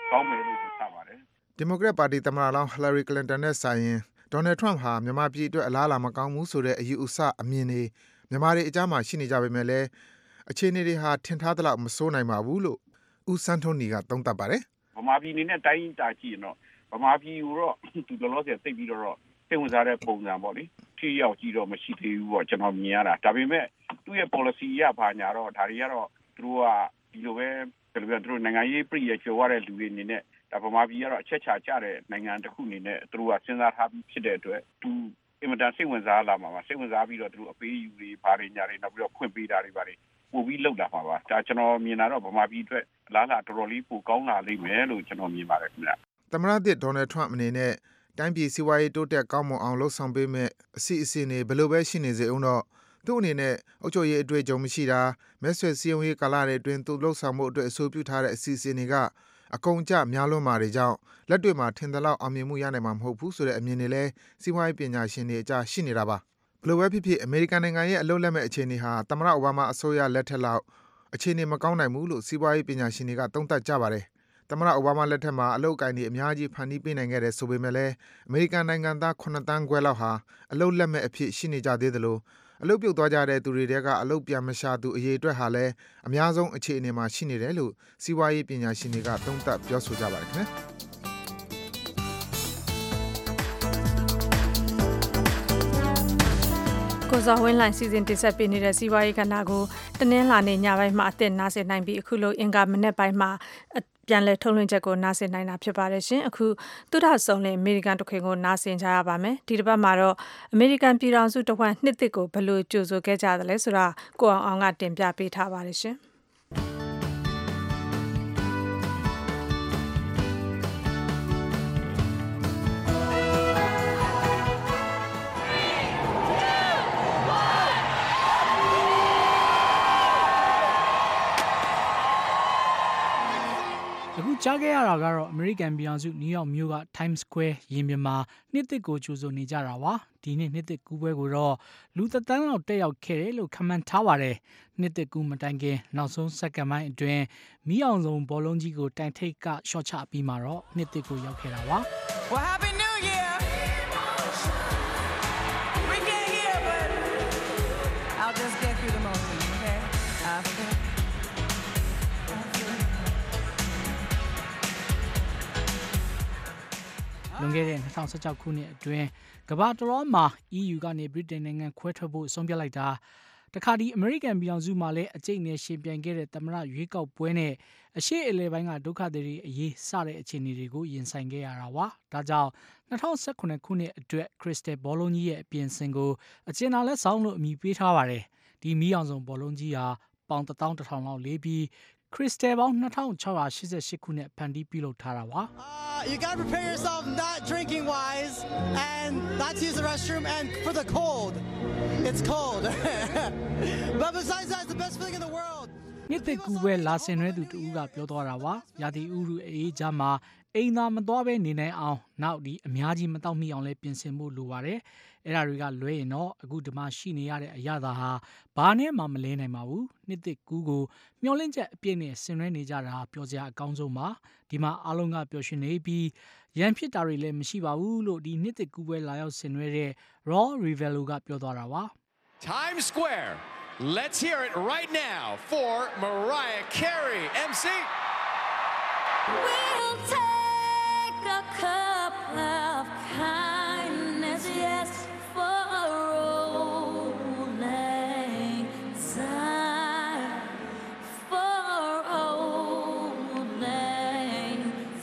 Speaker 19: ကောင်းမယ်လို့ယူဆပါတယ်
Speaker 3: ဒီမိုကရက်ပါတီသမ္မတလောင်းဟီလာရီကလင်တန်နဲ့ဆိုင်ရင်ဒေါ်နယ်ထရန့်ဟာမြန်မာပြည်အတွက်အလားအလာမကောင်းဘူးဆိုတဲ့အယူအဆအမြင်တွေမြန်မာတွေအကြားမှာရှိနေကြပေမဲ့လည်းအခြေအနေတွေဟာထင်ထားသလောက်မဆိုးနိုင်ပါဘူးလို့ဦးစန်းထွန်းနီကသုံးသပ်ပါတယ်
Speaker 19: ဗမာပြည်အနေနဲ့တိုင်းတာကြည့်ရင်တော့ဗမာပြည်ကိုတော့သူတော်တော်သိပြီးတော့စိတ်ဝင်စားတဲ့ပုံစံပေါ့လေထိရောက်ကြည့်တော့မရှိသေးဘူးပေါ့ကျွန်တော်မြင်ရတာဒါပေမဲ့သူ့ရဲ့ policy ရပါညာတော့ဒါတွေကတော့သူတို့ကဒီလိုပဲသူတို့နိုင်ငံရေးပြည်ရကျော်ရတဲ့လူတွေအနေနဲ့ဒါဗမာပြည်ကတော့အချက်ချာကြတဲ့နိုင်ငံတစ်ခုအနေနဲ့သူတို့ကစဉ်းစားထားပြီးဖြစ်တဲ့အတွက်သူအင်မတန်စိတ်ဝင်စားလာမှာပါစိတ်ဝင်စားပြီးတော့သူတို့အပေးယူတွေဘာတွေညာတွေနောက်ပြီးတော့ဖွင့်ပေးတာတွေဘာတွေပို့ပြီးလောက်လာမှာပါဒါကျွန်တော်မြင်တာတော့ဗမာပြည်အတွက်အလားအလာတော်တော်လေးပိုကောင်းလာလိမ့်မယ်လို့ကျွန်တော်မြင်ပါတယ်ခင်ဗျ
Speaker 3: သမ္မတသစ်ဒေါ်နယ်ထရန့်အနေနဲ့တိုင်းပြည်စီးပွားရေးတိုးတက်ကောင်းမွန်အောင်လှုပ်ဆောင်ပေးမဲ့အစီအစဉ်တွေဘယ်လိုပဲရှိနေစေအောင်တော့သူ့အနေနဲ့အုပ်ချုပ်ရေးအတွေ့အကြုံမရှိတာမဲဆွယ်စည်းရုံးရေးကာလတွေအတွင်းသူလှုပ်ဆောင်မှုအတွက်အဆိုပြုထားတဲ့အစီအစဉ်တွေကအကုန်အကျများလွန်းမှာတွေကြောင့်လက်တွေ့မှာထင်သလောက်အောင်မြင်မှုရနိုင်မှာမဟုတ်ဘူးဆိုတဲ့အမြင်တွေလည်းစီးပွားရေးပညာရှင်တွေအကြားရှိနေတာပါဘယ်လိုပဲဖြစ်ဖြစ်အမေရိကန်နိုင်ငံရဲ့အလုပ်လက်မဲ့အခြေအနေဟာသမ္မတအိုဘားမားအစိုးရလက်ထက်လောက်အခြေအနေမကောင်းနိုင်ဘူးလို့စီးပွားရေးပညာရှင်တွေကသုံးသပ်ကြပါတယ်သမ္မတအိုဘားမားလက်ထက်မှာအလုပ်အကိုင်တွေအများကြီးဖန်တီးပေးနိုင်ခဲ့တယ်ဆိုပေမဲ့လည်းအမေရိကန်နိုင်ငံသား9သန်းခွဲလောက်ဟာအလုပ်လက်မဲ့အဖြစ်ရှိနေကြသေးတယ်လို့အလုပ်ပြုတ်သွားကြတဲ့သူတွေတဲကအလုပ်ပြန်မရှာသူအရေးအတွက်ဟာလည်းအများဆုံးအခြေအနေမှာရှိနေတယ်လို့စီးပွားရေးပညာရှင်တွေကသုံးသပ်ပြောဆိုကြပါတယ်ခင်ဗျာ
Speaker 2: ကိုဇော်ဝင်းလိုင်းစီစဉ်တင်ဆက်ပေးနေတဲ့စီးပွားရေးကဏ္ဍကိုတနင်္လာနေ့ညပိုင်းမှာအသစ်နားဆင်နိုင်ပြီးအခုလိုအင်္ဂါမနေ့ပိုင်းမှာပြန်လည်ထုတ်လွှင့်ချက်ကိုနားဆင်နိုင်တာဖြစ်ပါတယ်ရှင်အခုသုဒဆုံလင်အမေရိကန်တခွင်ကိုနားဆင်ကြရပါမယ်ဒီတစ်ပတ်မှာတော့အမေရိကန်ပြည်ထောင်စုတဝက်နှစ်သစ်ကိုဘယ်လိုကြိုဆိုခဲ့ကြသလဲဆိုတာကိုအောင်ကတင်ပြပေးထားပါတယ်ရှင်
Speaker 1: ကြားခဲ့ရတာကတော့အမေရိကန်ပြည်ထောင်စုနယူးယောက်မြို့က Times Square ရင်ပြင်မှာနှစ်သစ်ကိုကြိုဆိုနေကြတာပါဒီနေ့နှစ်သစ်ကူးပွဲကိုတော့လူသက်တမ်းလောက်တက်ရောက်ခဲ့တယ်လို့ခန့်မှန်းထားပါတယ်နှစ်သစ်ကူးမတိုင်ခင်နောက်ဆုံးစက္ကန့်ပိုင်းအတွင်းမီးအောင်စုံဘောလုံးကြီးကိုတိုင်ထိပ်ကရှော့ချပြီးမှတော့နှစ်သစ်ကိုရောက်ခဲ့တာပါ
Speaker 6: Well, Happy New Year! We can't hear, but I'll just get through the motions, okay?
Speaker 1: လွန်ခဲ့တဲ့2016ခုနှစ်အတွင်းကမ္ဘာတလွှားမှာ EU ကနေဗြိတိန်နိုင်ငံခွဲထွက်ဖို့ဆုံးဖြတ်လိုက်တာတခါဒီအမေရိကန်ပြည်ထောင်စုမှာလည်းအကျိတ်နဲ့ရှင်ပြိုင်ခဲ့တဲ့သမ္မတရွေးကောက်ပွဲနဲ့အရှေ့အလယ်ပိုင်းကဒုက္ခသည်တွေအရေးစတဲ့အခြေအနေတွေကိုရင်ဆိုင်ခဲ့ရတာပါဒါကြောင့်2019ခုနှစ်အတွက်ခရစ္စတယ်ဘောလုံးကြီးရဲ့အပြင်ဆင်ကိုအကျဉ်းသားလက်ဆောင်လို့အမည်ပေးထားပါတယ်ဒီမီးအောင်စုံဘောလုံးကြီးဟာပေါင်1100လောက်လေးပြီးခရစ္စတယ်ပေါင်း2688ခုနဲ့ဖန်တီးပြုလုပ်ထားတာပါ
Speaker 23: You got to prepare yourself not drinking wise and not to use the restroom and for the cold. It's cold. But besides that, it's the best feeling in the world.
Speaker 1: နှစ်သစ်ကူးပွဲလာဆင်ရဲသူတူကပြောသွားတာပါရာသီဥတုအေးချမ်းမှာအိမ်သာမသွားဘဲနေနိုင်အောင်နောက်ဒီအများကြီးမတောက်မိအောင်လဲပြင်ဆင်ဖို့လိုပါတယ်အဲ့ဒါတွေကလွဲရင်တော့အခုဒီမှာရှိနေရတဲ့အရာသာဟာဘာနဲ့မှမလဲနိုင်ပါဘူးနှစ်သစ်ကူးကိုမျောလင့်ချက်အပြည့်နဲ့ဆင်နွှဲနေကြတာပျော်စရာအကောင်းဆုံးပါဒီမှာအားလုံးကပျော်ရွှင်နေပြီးရန်ဖြစ်တာတွေလည်းမရှိပါဘူးလို့ဒီနှစ်သစ်ကူးပွဲလာရောက်ဆင်နွှဲတဲ့ Raw Rivello ကပြောသွားတာပါ
Speaker 24: Times Square Let's hear it right now for Mariah Carey MC
Speaker 6: We'll take a cup of kindness, yes, for a rolling sign, for a rolling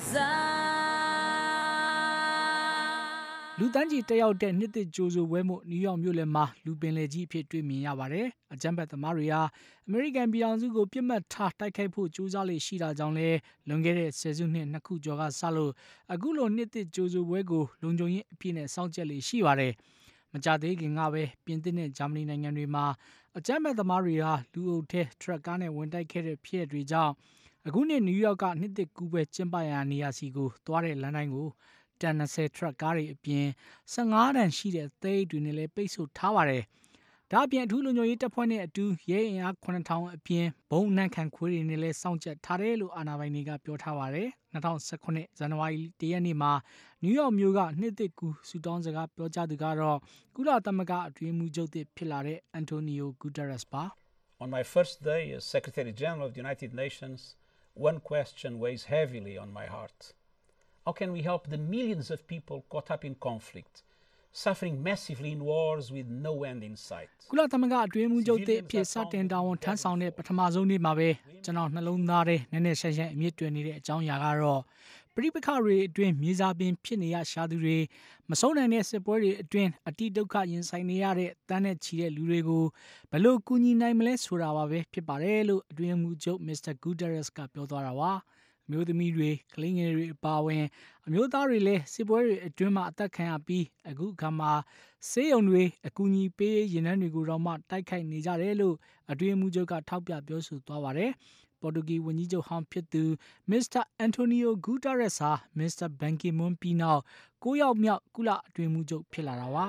Speaker 6: sign.
Speaker 1: လူတန်းကြီးတက်ရောက်တဲ့နှစ်သစ်ကြိုဆိုပွဲမှုနယူးယောက်မြို့လယ်မှာလူပင်လယ်ကြီးအဖြစ်တွေ့မြင်ရပါတယ်အကြမ်းဖက်သမားတွေဟာအမေရိကန်ပြည်ထောင်စုကိုပြစ်မှတ်ထားတိုက်ခိုက်ဖို့ကြိုးစားလေရှိတာကြောင့်လဲလွန်ခဲ့တဲ့ဆယ်စုနှစ်နှစ်ခုကျော်ကစလို့အခုလိုနှစ်သစ်ကြိုဆိုပွဲကိုလုံခြုံရေးအပြည့်နဲ့စောင့်ကြပ်လေရှိပါတယ်မကြသေးခင်ကပဲပြင်သစ်နဲ့ဂျာမနီနိုင်ငံတွေမှာအကြမ်းဖက်သမားတွေဟာလူအုပ်ထဲထရက်ကားနဲ့ဝင်တိုက်ခဲ့တဲ့ဖြစ်ရပ်တွေကြောင့်အခုနှစ်နယူးယောက်ကနှစ်သစ်ကူးပွဲကျင်းပရာနေရာစီကိုသွားတဲ့လမ်းတိုင်းကိုတန်20ထရက်ကားတွေအပြင်15တန်ရှိတဲ့သဲအိတ်တွေနဲ့လည်းပိတ်ဆို့ထားပါတယ်ဒါအပြင်အထူးလုံခြုံရေးတပ်ဖွဲ့နဲ့အတူရဲအင်အား 9000 အပြင်ဘုံအနှံ့ခံခွေးတွေနဲ့လည်းစောင့်ကြပ်ထားတယ်လို့အာဏာပိုင်တွေကပြောထားပါတယ်2019 ဇန်နဝါရီ 1 ရက်နေ့မှာနယူးယောက်မြို့ကနှစ်သစ်ကူဆူတောင်းစကားပြောကြားသူကတော့ကုလသမဂ္ဂအတွင်းမှုချုပ်သစ်ဖြစ်လာတဲ့ Antonio Guterres ပါ
Speaker 7: On my first day as Secretary General of the United Nations, one question weighs heavily on my heart. How can we help the millions of people caught up in conflict, suffering massively in wars with no end in sight?
Speaker 1: ကုလသမဂ္ဂအတွင်းမှုချုပ်သစ်ဖြစ်စတင်တာဝန်ထမ်းဆောင်တဲ့ပထမဆုံးနေ့မှာပဲကျွန်တော်နှလုံးသားထဲနည်းနည်းရှင်းရှင်းအမြင့်တွင်နေတဲ့အကြောင်းအရာကတော့ပရိပခတွေအတွင်းမြေစာပင်ဖြစ်နေရရှာသူတွေမဆုံးနိုင်တဲ့စစ်ပွဲတွေအတွင်းအတိဒုက္ခရင်ဆိုင်နေရတဲ့တန်းနဲ့ချီတဲ့လူတွေကိုဘယ်လိုကူညီနိုင်မလဲဆိုတာပါပဲဖြစ်ပါတယ်လို့အတွင်းမှုချုပ် Mr. Guterres ကပြောသွားတာပါအမျိုးသမီးတွေကလေးငယ်တွေအပါအဝင်အမျိုးသားတွေလည်းစစ်ပွဲတွေအတွင်းမှာအသက်ခံရပြီးအခုအခါမှာဆေးရုံတွေအကူအညီပေးရင်နှန်းတွေကိုတော့မှတိုက်ခိုက်နေကြတယ်လို့အတွင်းမှုချုပ်ကထောက်ပြပြောဆိုသွားပါတယ်ပေါ်တူဂီဝန်ကြီးချုပ်ဟောင်းဖြစ်သူ Mr. Antonio Guterres ဟာ Mr. Ban Ki-moon ပြီးနောက်9ယောက်မြောက်ကုလအတွင်းမှုချုပ်ဖြစ်လာတာပါ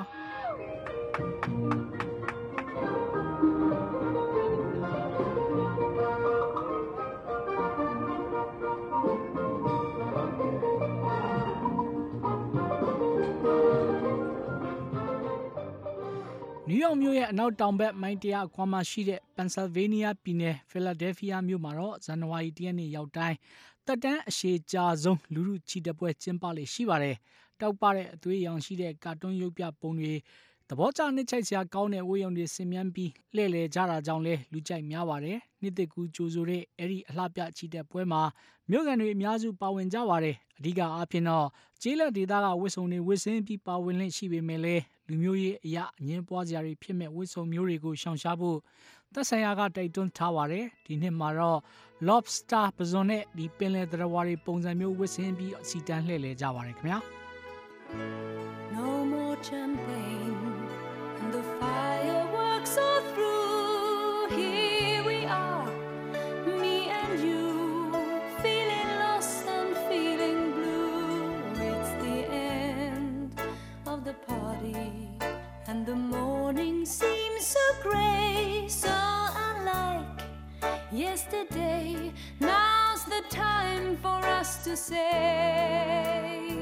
Speaker 1: နယူးယောက်မြို့ရဲ့အနောက်တောင်ဘက်မိုင်100အကွာမှာရှိတဲ့ Pennsylvania ပြည်နယ် Philadelphia မြို့မှာတော့ဇန်နဝါရီ 1 ရက်နေ့ရောက်တိုင်းတက်တန်းအရှည်ကြာဆုံးလူထုချီတက်ပွဲကျင်းပလေရှိပါတယ်။တောက်ပတဲ့အသွေးရောင်ရှိတဲ့ကာတွန်းရုပ်ပြပုံတွေသဘောကျနှစ်ချိုက်စရာကောင်းတဲ့ဝေယုံတွေဆင်မြန်းပြီးလှည့်လည်ကြတာကြောင့်လဲလူကြိုက်များပါတယ်။နှစ်သက်ကူကြိုဆိုတဲ့အဲ့ဒီအလှပြချီတက်ပွဲမှာမြို့ကန်တွေအများစုပါဝင်ကြပါတယ်။အဓိကအားဖြင့်တော့ကျေးလက်ဒေသကဝစ်စုံတွေဝစ်စင်းပြီးပါဝင်လင့်ရှိပေမဲ့လဲလူမျိုးရေးအရာအငင်းပွားစရာတွေဖြစ်မဲ့ဝစ်စုံမျိုးတွေကိုရှောင်ရှားဖို့သက်ဆိုင်ရာကတိုက်တွန်းထားပါတယ်။ဒီနှစ်မှာတော့ lobster ပဇွန်နဲ့ဒီပင်လယ်သတ္တဝါတွေပုံစံမျိုးဝစ်စင်းပြီးစီတန်းလှည့်လည်ကြပါတယ်ခင်ဗျာ။
Speaker 6: No more champagne and the fireworks are through. Here we are, me and you, feeling lost and feeling blue. It's the end of the party and the morning seems so grey, so unlike yesterday. Now's the time for us to say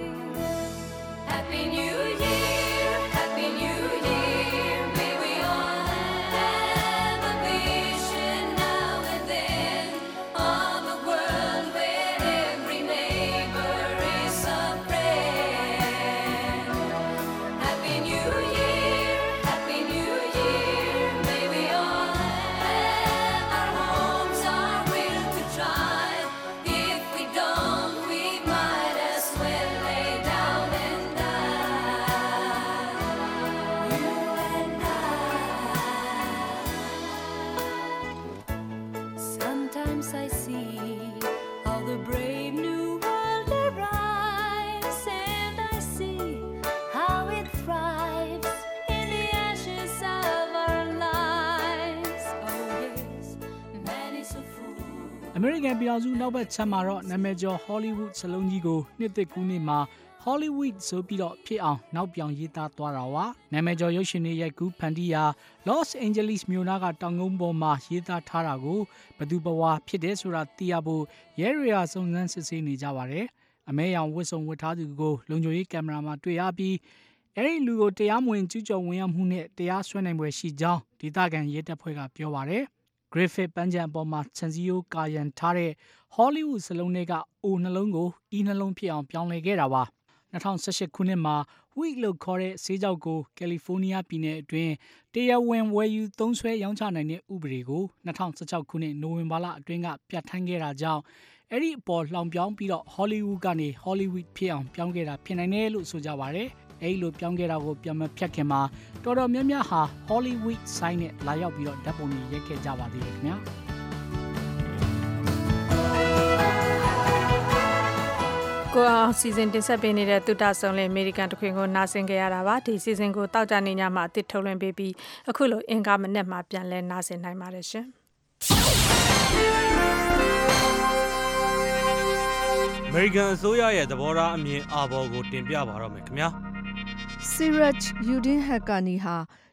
Speaker 6: Happy New Year, Happy New Year. May we all have a vision now and then of a world where every neighbor is a friend. Happy New Year, Happy New Year. May we all have our homes, our will to try. If we don't, we might as well lay down and die. You and I. Sometimes I see how the brave new world arrives, and I see how it thrives in the ashes of our lives. Oh yes, man is a fool.
Speaker 1: အမေရိကန်ပြည်အောင်စုနောက်ဘက်ခြမ်းမှာတော့နာမည်ကျော် Hollywood စလုံးကြီးကိုနှစ်သက်ကူးနေ့မှာ Hollywood ဆိုပြီးတော့ဖြစ်အောင်နောက်ပြောင်ရေးသားသွားတာပါနာမည်ကျော်ရုပ်ရှင်တွေရိုက်ကူးဖန်တီးရာ Los Angeles မြို့နာကတောင်ကုန်းပေါ်မှာရေးသားထားတာကိုဘသူဘဝဖြစ်တယ်ဆိုတာသိရဖို့ရဲတွေကစုံစမ်းစစ်ဆေးနေကြပါတယ်အမဲရောင်ဝတ်စုံဝတ်ထားသူကိုလုံခြုံရေးကင်မရာမှာတွေ့ရပြီးအဲ့ဒီလူကိုတရားမဝင်ကျူးကျော်ဝင်ရောက်မှုနဲ့တရားစွဲနိုင်ပွဲရှိကြောင်းဒေသခံရဲတပ်ဖွဲ့ကပြောပါတယ်Griffith ပန်းချံပေါ်မှာခြံစည်းရိုးကာရန်ထားတဲ့ Hollywood စလုံးတွေကအိုနှလုံးကိုအီနှလုံးဖြစ်အောင်ပြောင်းလဲခဲ့တာပါ2018ခုနှစ်မှာ Wheat လို့ခေါ်တဲ့ဆေးကြောက်ကိုကယ်လီဖိုးနီးယားပြည်နယ်အတွင်းတရားဝင်ဝယ်ယူသုံးစွဲရောင်းချနိုင်တဲ့ဥပဒေကို2016ခုနှစ်နိုဝင်ဘာလအတွင်းကပြဋ္ဌာန်းခဲ့တာကြောင့်အဲ့ဒီအပေါ်လှောင်ပြောင်းပြီးတော့ Hollywood ကနေ Hollywood ဖြစ်အောင်ပြောင်းခဲ့တာဖြစ်နိုင်တယ်လို့ဆိုကြပါတယ်အဲ့လိုပြောင်းခဲ့တာကိုပြန်မဖြတ်ခင်မှာတော်တော်များများဟာ Hollywood sign နဲ့လာရောက်ပြီးတော့ဓာတ်ပုံတွေရိုက်ခဲ့ကြပါသေးတယ်ခင်ဗျာ
Speaker 2: ကိုအောင်စီစဉ်တင်ဆက်ပေးနေတဲ့တုဒ္ဒဆုံလေအမေရိကန်တခွင်ကိုနားဆင်ကြရတာပါဒီစီစဉ်ကိုတောက်ကြနေညမှာအသစ်ထုတ်လွှင့်ပေးပြီးအခုလိုအင်္ဂါမနေ့မှာပြန်လဲနားဆင်နိုင်ပါတယ်ရှင်
Speaker 8: အမေရိကန်အစိုးရရဲ့သဘောထားအမြင်အာဘော်ကိုတင်ပြပါတော့မယ်ခင်ဗျာ
Speaker 10: Siraj Udin Haqqani ဟာ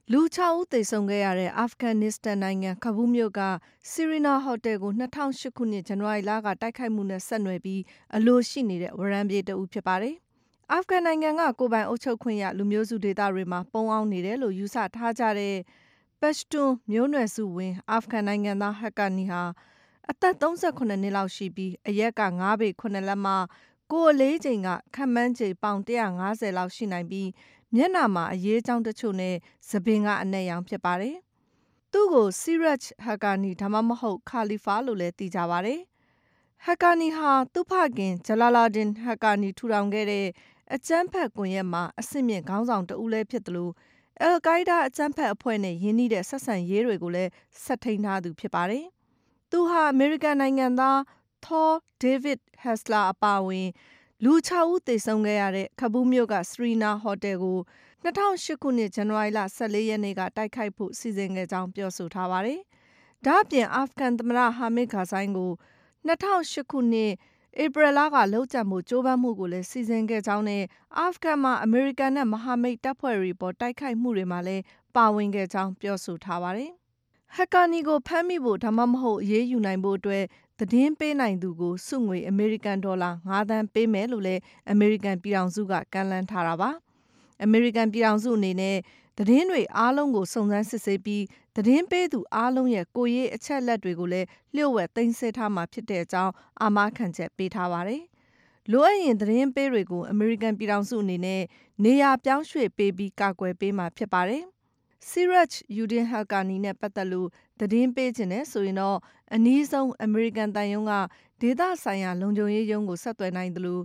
Speaker 2: လူ6ဦးသေဆုံးခဲ့ရတဲ့အာဖဂန်နစ္စတန်နိုင်ငံကဘူးမြို့ကစီရီနာဟိုတယ်ကို2008ခုနှစ်ဇန်နဝါရီလကတိုက်ခိုက်မှုနဲ့ဆက်နွယ်ပြီးအလိုရှိနေတဲ့ဝရမ်းပြေးတအုပ်ဖြစ်ပါတယ်။အာဖဂန်နိုင်ငံကကိုယ်ပိုင်အုပ်ချုပ်ခွင့်ရလူမျိုးစုဒေသတွေမှာပုံအောင်နေတယ်လို့ယူဆထားကြတဲ့ပတ်ရှ်တွန်မျိုးနွယ်စုဝင်အာဖဂန်နိုင်ငံသားဟက်ကာနီဟာအသက်38နှစ်လောက်ရှိပြီးအရက်က9ပေ9လက်မှကိုယ်အလေးချိန်ကခန့်မှန်းချိန်ပေါင်150လောက်ရှိနိုင်ပြီးမျက်နှာမှာအရေးကြောင်းတချို့နဲ့သပင်ကအနက်ရောင်ဖြစ်ပါတယ်။သူ့ကိုစီရတ်ဟက်ကာနီဒါမှမဟုတ်ခါလီဖာလို့လည်းသိကြပါတယ်။ဟက်ကာနီဟာသူ့ဖခင်ဂျလာလာဒင်ဟက်ကာနီထူထောင်ခဲ့တဲ့အကြမ်းဖက်ကွန်ရက်မှာအဆင့်မြင့်ခေါင်းဆောင်တဦးလည်းဖြစ်တယ်လို့အယ်ကိုင်းဒါအကြမ်းဖက်အဖွဲ့နဲ့ရင်းနှီးတဲ့ဆက်ဆံရေးတွေကိုလည်းဆက်ထိန်ထားသူဖြစ်ပါတယ်။သူဟာအမေရိကန်နိုင်ငံသားသောဒေးဗစ်ဟက်စလာအပါအဝင်လူ6ဦးသေဆုံးခဲ့ရတဲ့ကဘူးမြို့ကစရီနာဟိုတယ်ကို2008ခုနှစ်ဇန်နဝါရီလ14ရက်နေ့ကတိုက်ခိုက်ဖို့စီစဉ်ခဲ့ကြောင်းပြောဆိုထားပါတယ်။ဒါ့အပြင်အာဖဂန်သမ္မတဟာမစ်ကာဇိုင်းကို2008ခုနှစ်ဧပြီလကလှုပ်ကြံမှုကြိုးပမ်းမှုကိုလည်းစီစဉ်ခဲ့ကြောင်းနဲ့အာဖဂန်မှာအမေရိကန်နဲ့မဟာမိတ်တပ်ဖွဲ့တွေပေါ်တိုက်ခိုက်မှုတွေမှာလည်းပါဝင်ခဲ့ကြောင်းပြောဆိုထားပါတယ်။ဟက်ကာနီကိုဖမ်းမိဖို့ဒါမှမဟုတ်အရေးယူနိုင်ဖို့အတွက်သတင်းပေးနိုင်သူကိုစုငွေအမေရိကန်ဒေါ်လာ9 သန်းပေးမယ်လို့လည်းအမေရိကန်ပြည်ထောင်စုကကမ်းလှမ်းထားတာပါ။အမေရိကန်ပြည်ထောင်စုအနေနဲ့သတင်းတွေအားလုံးကိုစုံစမ်းစစ်ဆေးပြီးသတင်းပေးသူအားလုံးရဲ့ကိုယ်ရေးအချက်လက်တွေကိုလည်းလျှို့ဝှက်သိမ်းဆည်းထားမှာဖြစ်တဲ့အကြောင်းအာမခံချက်ပေးထားပါတယ်။လိုအပ်ရင်သတင်းပေးတွေကိုအမေရိကန်ပြည်ထောင်စုအနေနဲ့နေရာပြောင်းရွှေ့ပေးပြီးကာကွယ်ပေးမှာဖြစ်ပါတယ်။စီရတ်ယူဒင်ဟက်ကာနီနဲ့ပတ်သက်လို့သတင်းပေးခြင်းနဲ့ဆိုရင်တော့အနည်းဆုံးအမေရိကန်တန်ယုံကဒေသဆိုင်ရာလုံခြုံရေးရုံးကိုဆက်သွယ်နိုင်တယ်လို့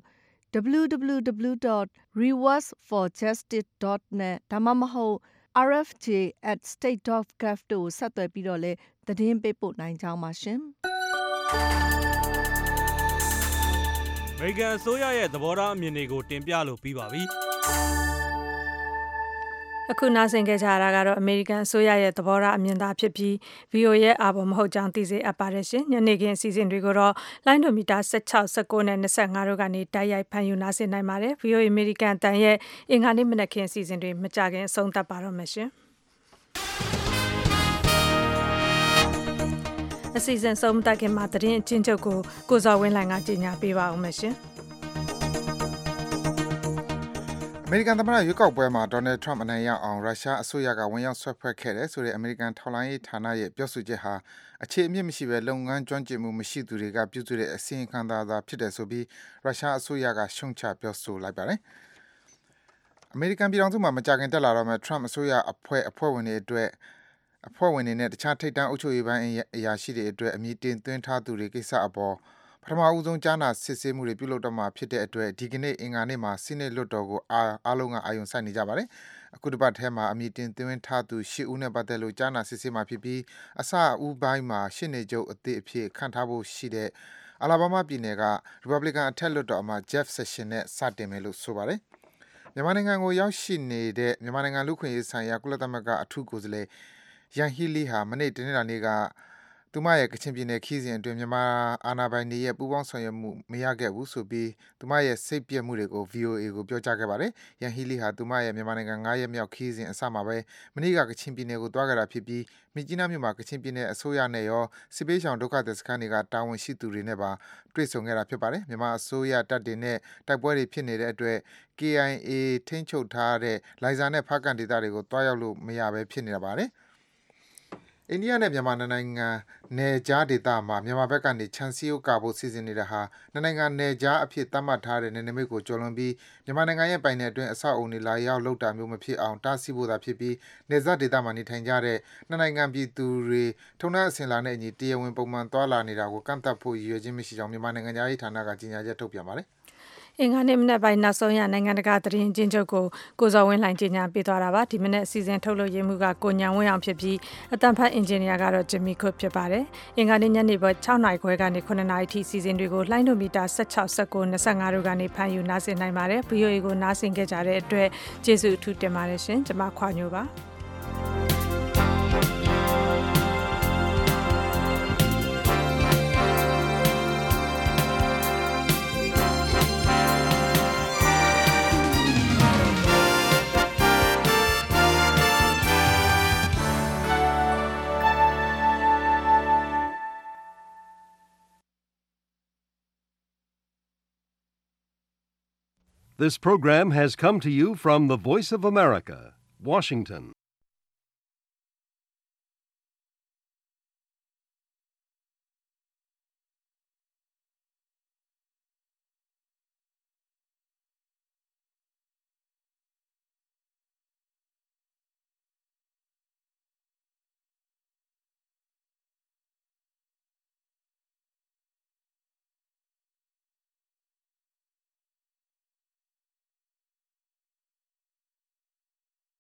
Speaker 2: www.rewardsforjustice.net ဒါမှမဟုတ် rfj@state.gov တို့ဆက်သွယ်ပြီးတော့လည်းသတင်းပေးပို့နိုင်ကြောင်းပါရှင်
Speaker 8: ။အမေရိကန်အစိုးရရဲ့သဘောထားအမြင်တွေကိုတင်ပြလို့ပြီးပါပြီ။
Speaker 2: အခုနားဆင်ခဲ့ကြရတာကတော့အမေရိကန်အစိုးရရဲ့သဘောထားအမြင်သာဖြစ်ပြီး VOA ရဲ့အာဘော်မဟုတ်ကြောင်းသိစေအပ်ပါတယ်ရှင်။ညနေခင်းအစီအစဉ်တွေကိုတော့လိုင်းဒိုမီတာ16 19နဲ့25တို့ကနေတိုက်ရိုက်ဖန်ယူနားဆင်နိုင်ပါတယ်။ VOA အမေရိကန်အတန်ရဲ့အင်္ဂါနေ့မနက်ခင်းအစီအစဉ်တွေမကြခင်အဆုံးသတ်ပါတော့မယ်ရှင်။အစီအစဉ်ဆုံးသက်ခင်မှာသတင်းအချင်းချုပ်ကိုဇော်ဝင်းလှိုင်ကကြေညာပေးပါဦးမယ်ရှင်။
Speaker 3: အမေရိကန်သမ္မတရွေးကောက်ပွဲမှာဒေါ်နယ်ထရန့်အနိုင်ရအောင်ရုရှားအစိုးရကဝင်ရောက်ဆွဲဖွဲ့ခဲ့တယ်ဆိုတဲ့အမေရိကန်ထောက်လှမ်းရေးဌာနရဲ့ပြောဆိုချက်ဟာအခြေအမြစ်မရှိဘဲလုပ်ငန်းကျွမ်းကျင်မှုမရှိသူတွေကပြုစုတဲ့အစီရင်ခံစာသာဖြစ်တယ်ဆိုပြီးရုရှားအစိုးရကရှုံချပြောဆိုလိုက်ပါတယ်။အမေရိကန်ပြည်ထောင်စုမှာမကြာခင်တက်လာတော့မဲ့ထရန့်အစိုးရအဖွဲ့ဝင်တွေအတွက်အဖွဲ့ဝင်တွေနဲ့တခြားထိပ်တန်းအုပ်ချုပ်ရေးပိုင်းအရာရှိတွေအတွက်အမည်တင်သွင်းထားသူတွေကိစ္စအပေါ်ပထမဦးဆုံးကြားနာစစ်ဆေးမှုတွေပြုလုပ်တော့မှာဖြစ်တဲ့အတွက်ဒီကနေ့အင်္ဂါနေ့မှာစီးနေလွတ်တော်ကိုအားလုံးကအာရုံစိုက်နေကြပါတယ်။အခုတစ်ပတ်ထဲမှာအမည်တင်သွင်းထားသူ10ဦးနဲ့ပတ်သက်လို့ကြားနာစစ်ဆေးမှာဖြစ်ပြီးအစအဦးပိုင်းမှာရှင်းနေချုပ်အသစ်အဖြစ်ခန့်ထားဖို့ရှိတဲ့အလာဘာမာပြည်နယ်က Republican အထက်လွှတ်တော်အမတ် Jeff Sessions နဲ့စတင်မယ်လို့ဆိုပါတယ်။မြန်မာနိုင်ငံကိုရောက်ရှိနေတဲ့မြန်မာနိုင်ငံလူ့ခွင့်ရေးဆိုင်ရာကုလသမဂ္ဂအထူးကိုယ်စားလှယ်ယန်ဟီလီဟာမနေ့တနင်္လာနေ့ကသူမရဲ့ကချင်ပြည်နယ်ခီးစဉ်အတွင်းမြန်မာအာဏာပိုင်တွေရဲ့ပူးပေါင်းဆောင်ရွက်မှုမရခဲ့ဘူးဆိုပြီးသူမရဲ့စိတ်ပြည့်မှုတွေကို VOA ကိုပြောကြားခဲ့ပါတယ်။ယန်ဟီလီဟာသူမရဲ့မြန်မာနိုင်ငံ9ရက်မြောက်ခီးစဉ်အစမှာပဲမနေ့ကကချင်ပြည်နယ်ကိုသွားခဲ့တာဖြစ်ပြီးမြစ်ကြီးနားမြို့မှာကချင်ပြည်နယ်အစိုးရနဲ့ရောစစ်ပေးဆောင်ဒုက္ခသည်စခန်းတွေကတာဝန်ရှိသူတွေနဲ့ပါတွေ့ဆုံခဲ့တာဖြစ်ပါတယ်။မြန်မာအစိုးရတပ်တွေနဲ့တိုက်ပွဲတွေဖြစ်နေတဲ့အတွက် KIA ထိန်းချုပ်ထားတဲ့လိုင်ဇာနဲ့ဖားကန့်ဒေသတွေကိုတွားရောက်လို့မရဘဲဖြစ်နေတာပါတယ်။အိန္ဒိယနဲ့မြန်မာနိုင်ငံနယ်ကြားဒေသမှာမြန်မာဘက်ကနေခြံစည်းရိုးကာဖို့စီစဉ်နေတာဟာနိုင်ငံနယ်ကြားအဖြစ်သတ်မှတ်ထားတဲ့နယ်နိမိတ်ကိုကျော်လွန်ပြီးမြန်မာနိုင်ငံရဲ့ပိုင်နယ်အတွင်းအဆောက်အုံတွေလာရောက်လုပ်တာမျိုးမဖြစ်အောင်တားဆီးဖို့သာဖြစ်ပြီးနယ်စပ်ဒေသမှာနေထိုင်ကြတဲ့နိုင်ငံပြည်သူတွေထုံးတမ်းအစဉ်လာနဲ့အညီတရားဝင်ပုံမှန်သွားလာနေတာကိုကန့်သတ်ဖို့ရည်ရွယ်ခြင်းမရှိကြောင်းမြန်မာနိုင်ငံသားရေးဌာနကကြေညာချက်ထုတ်ပြန်ပါတယ်။
Speaker 2: အင်္ဂါနေ့မနက်ပိုင်းနောက်ဆုံးရနိုင်ငံတကာသတင်းချင်းချုပ်ကိုဇော်ဝင်းလှိုင်ကြေညာပေးသွားတာပါဒီမနက်အစီအစဉ်ထုတ်လို့ရမှုကကိုညံဝင်းအောင်ဖြစ်ပြီးအတန်ဖတ်အင်ဂျင်နီယာကတော့ဂျင်မီခွတ်ဖြစ်ပါတယ်အင်္ဂါနေ့ညနေပိုင်း6နာရီခွဲကနေ9နာရီထိစီစဉ်တွေကိုလိုင်းဒိုမီတာ16 19 25တို့ကနေဖန်ယူနားဆင်နိုင်ပါတယ် VOA ကိုနားဆင်ခဲ့ကြတဲ့အတွက်ကျေးဇူးအထူးတင်ပါတယ်ရှင်ကျွန်မခွာညိုပါ
Speaker 10: This program has come to you from the Voice of America, Washington.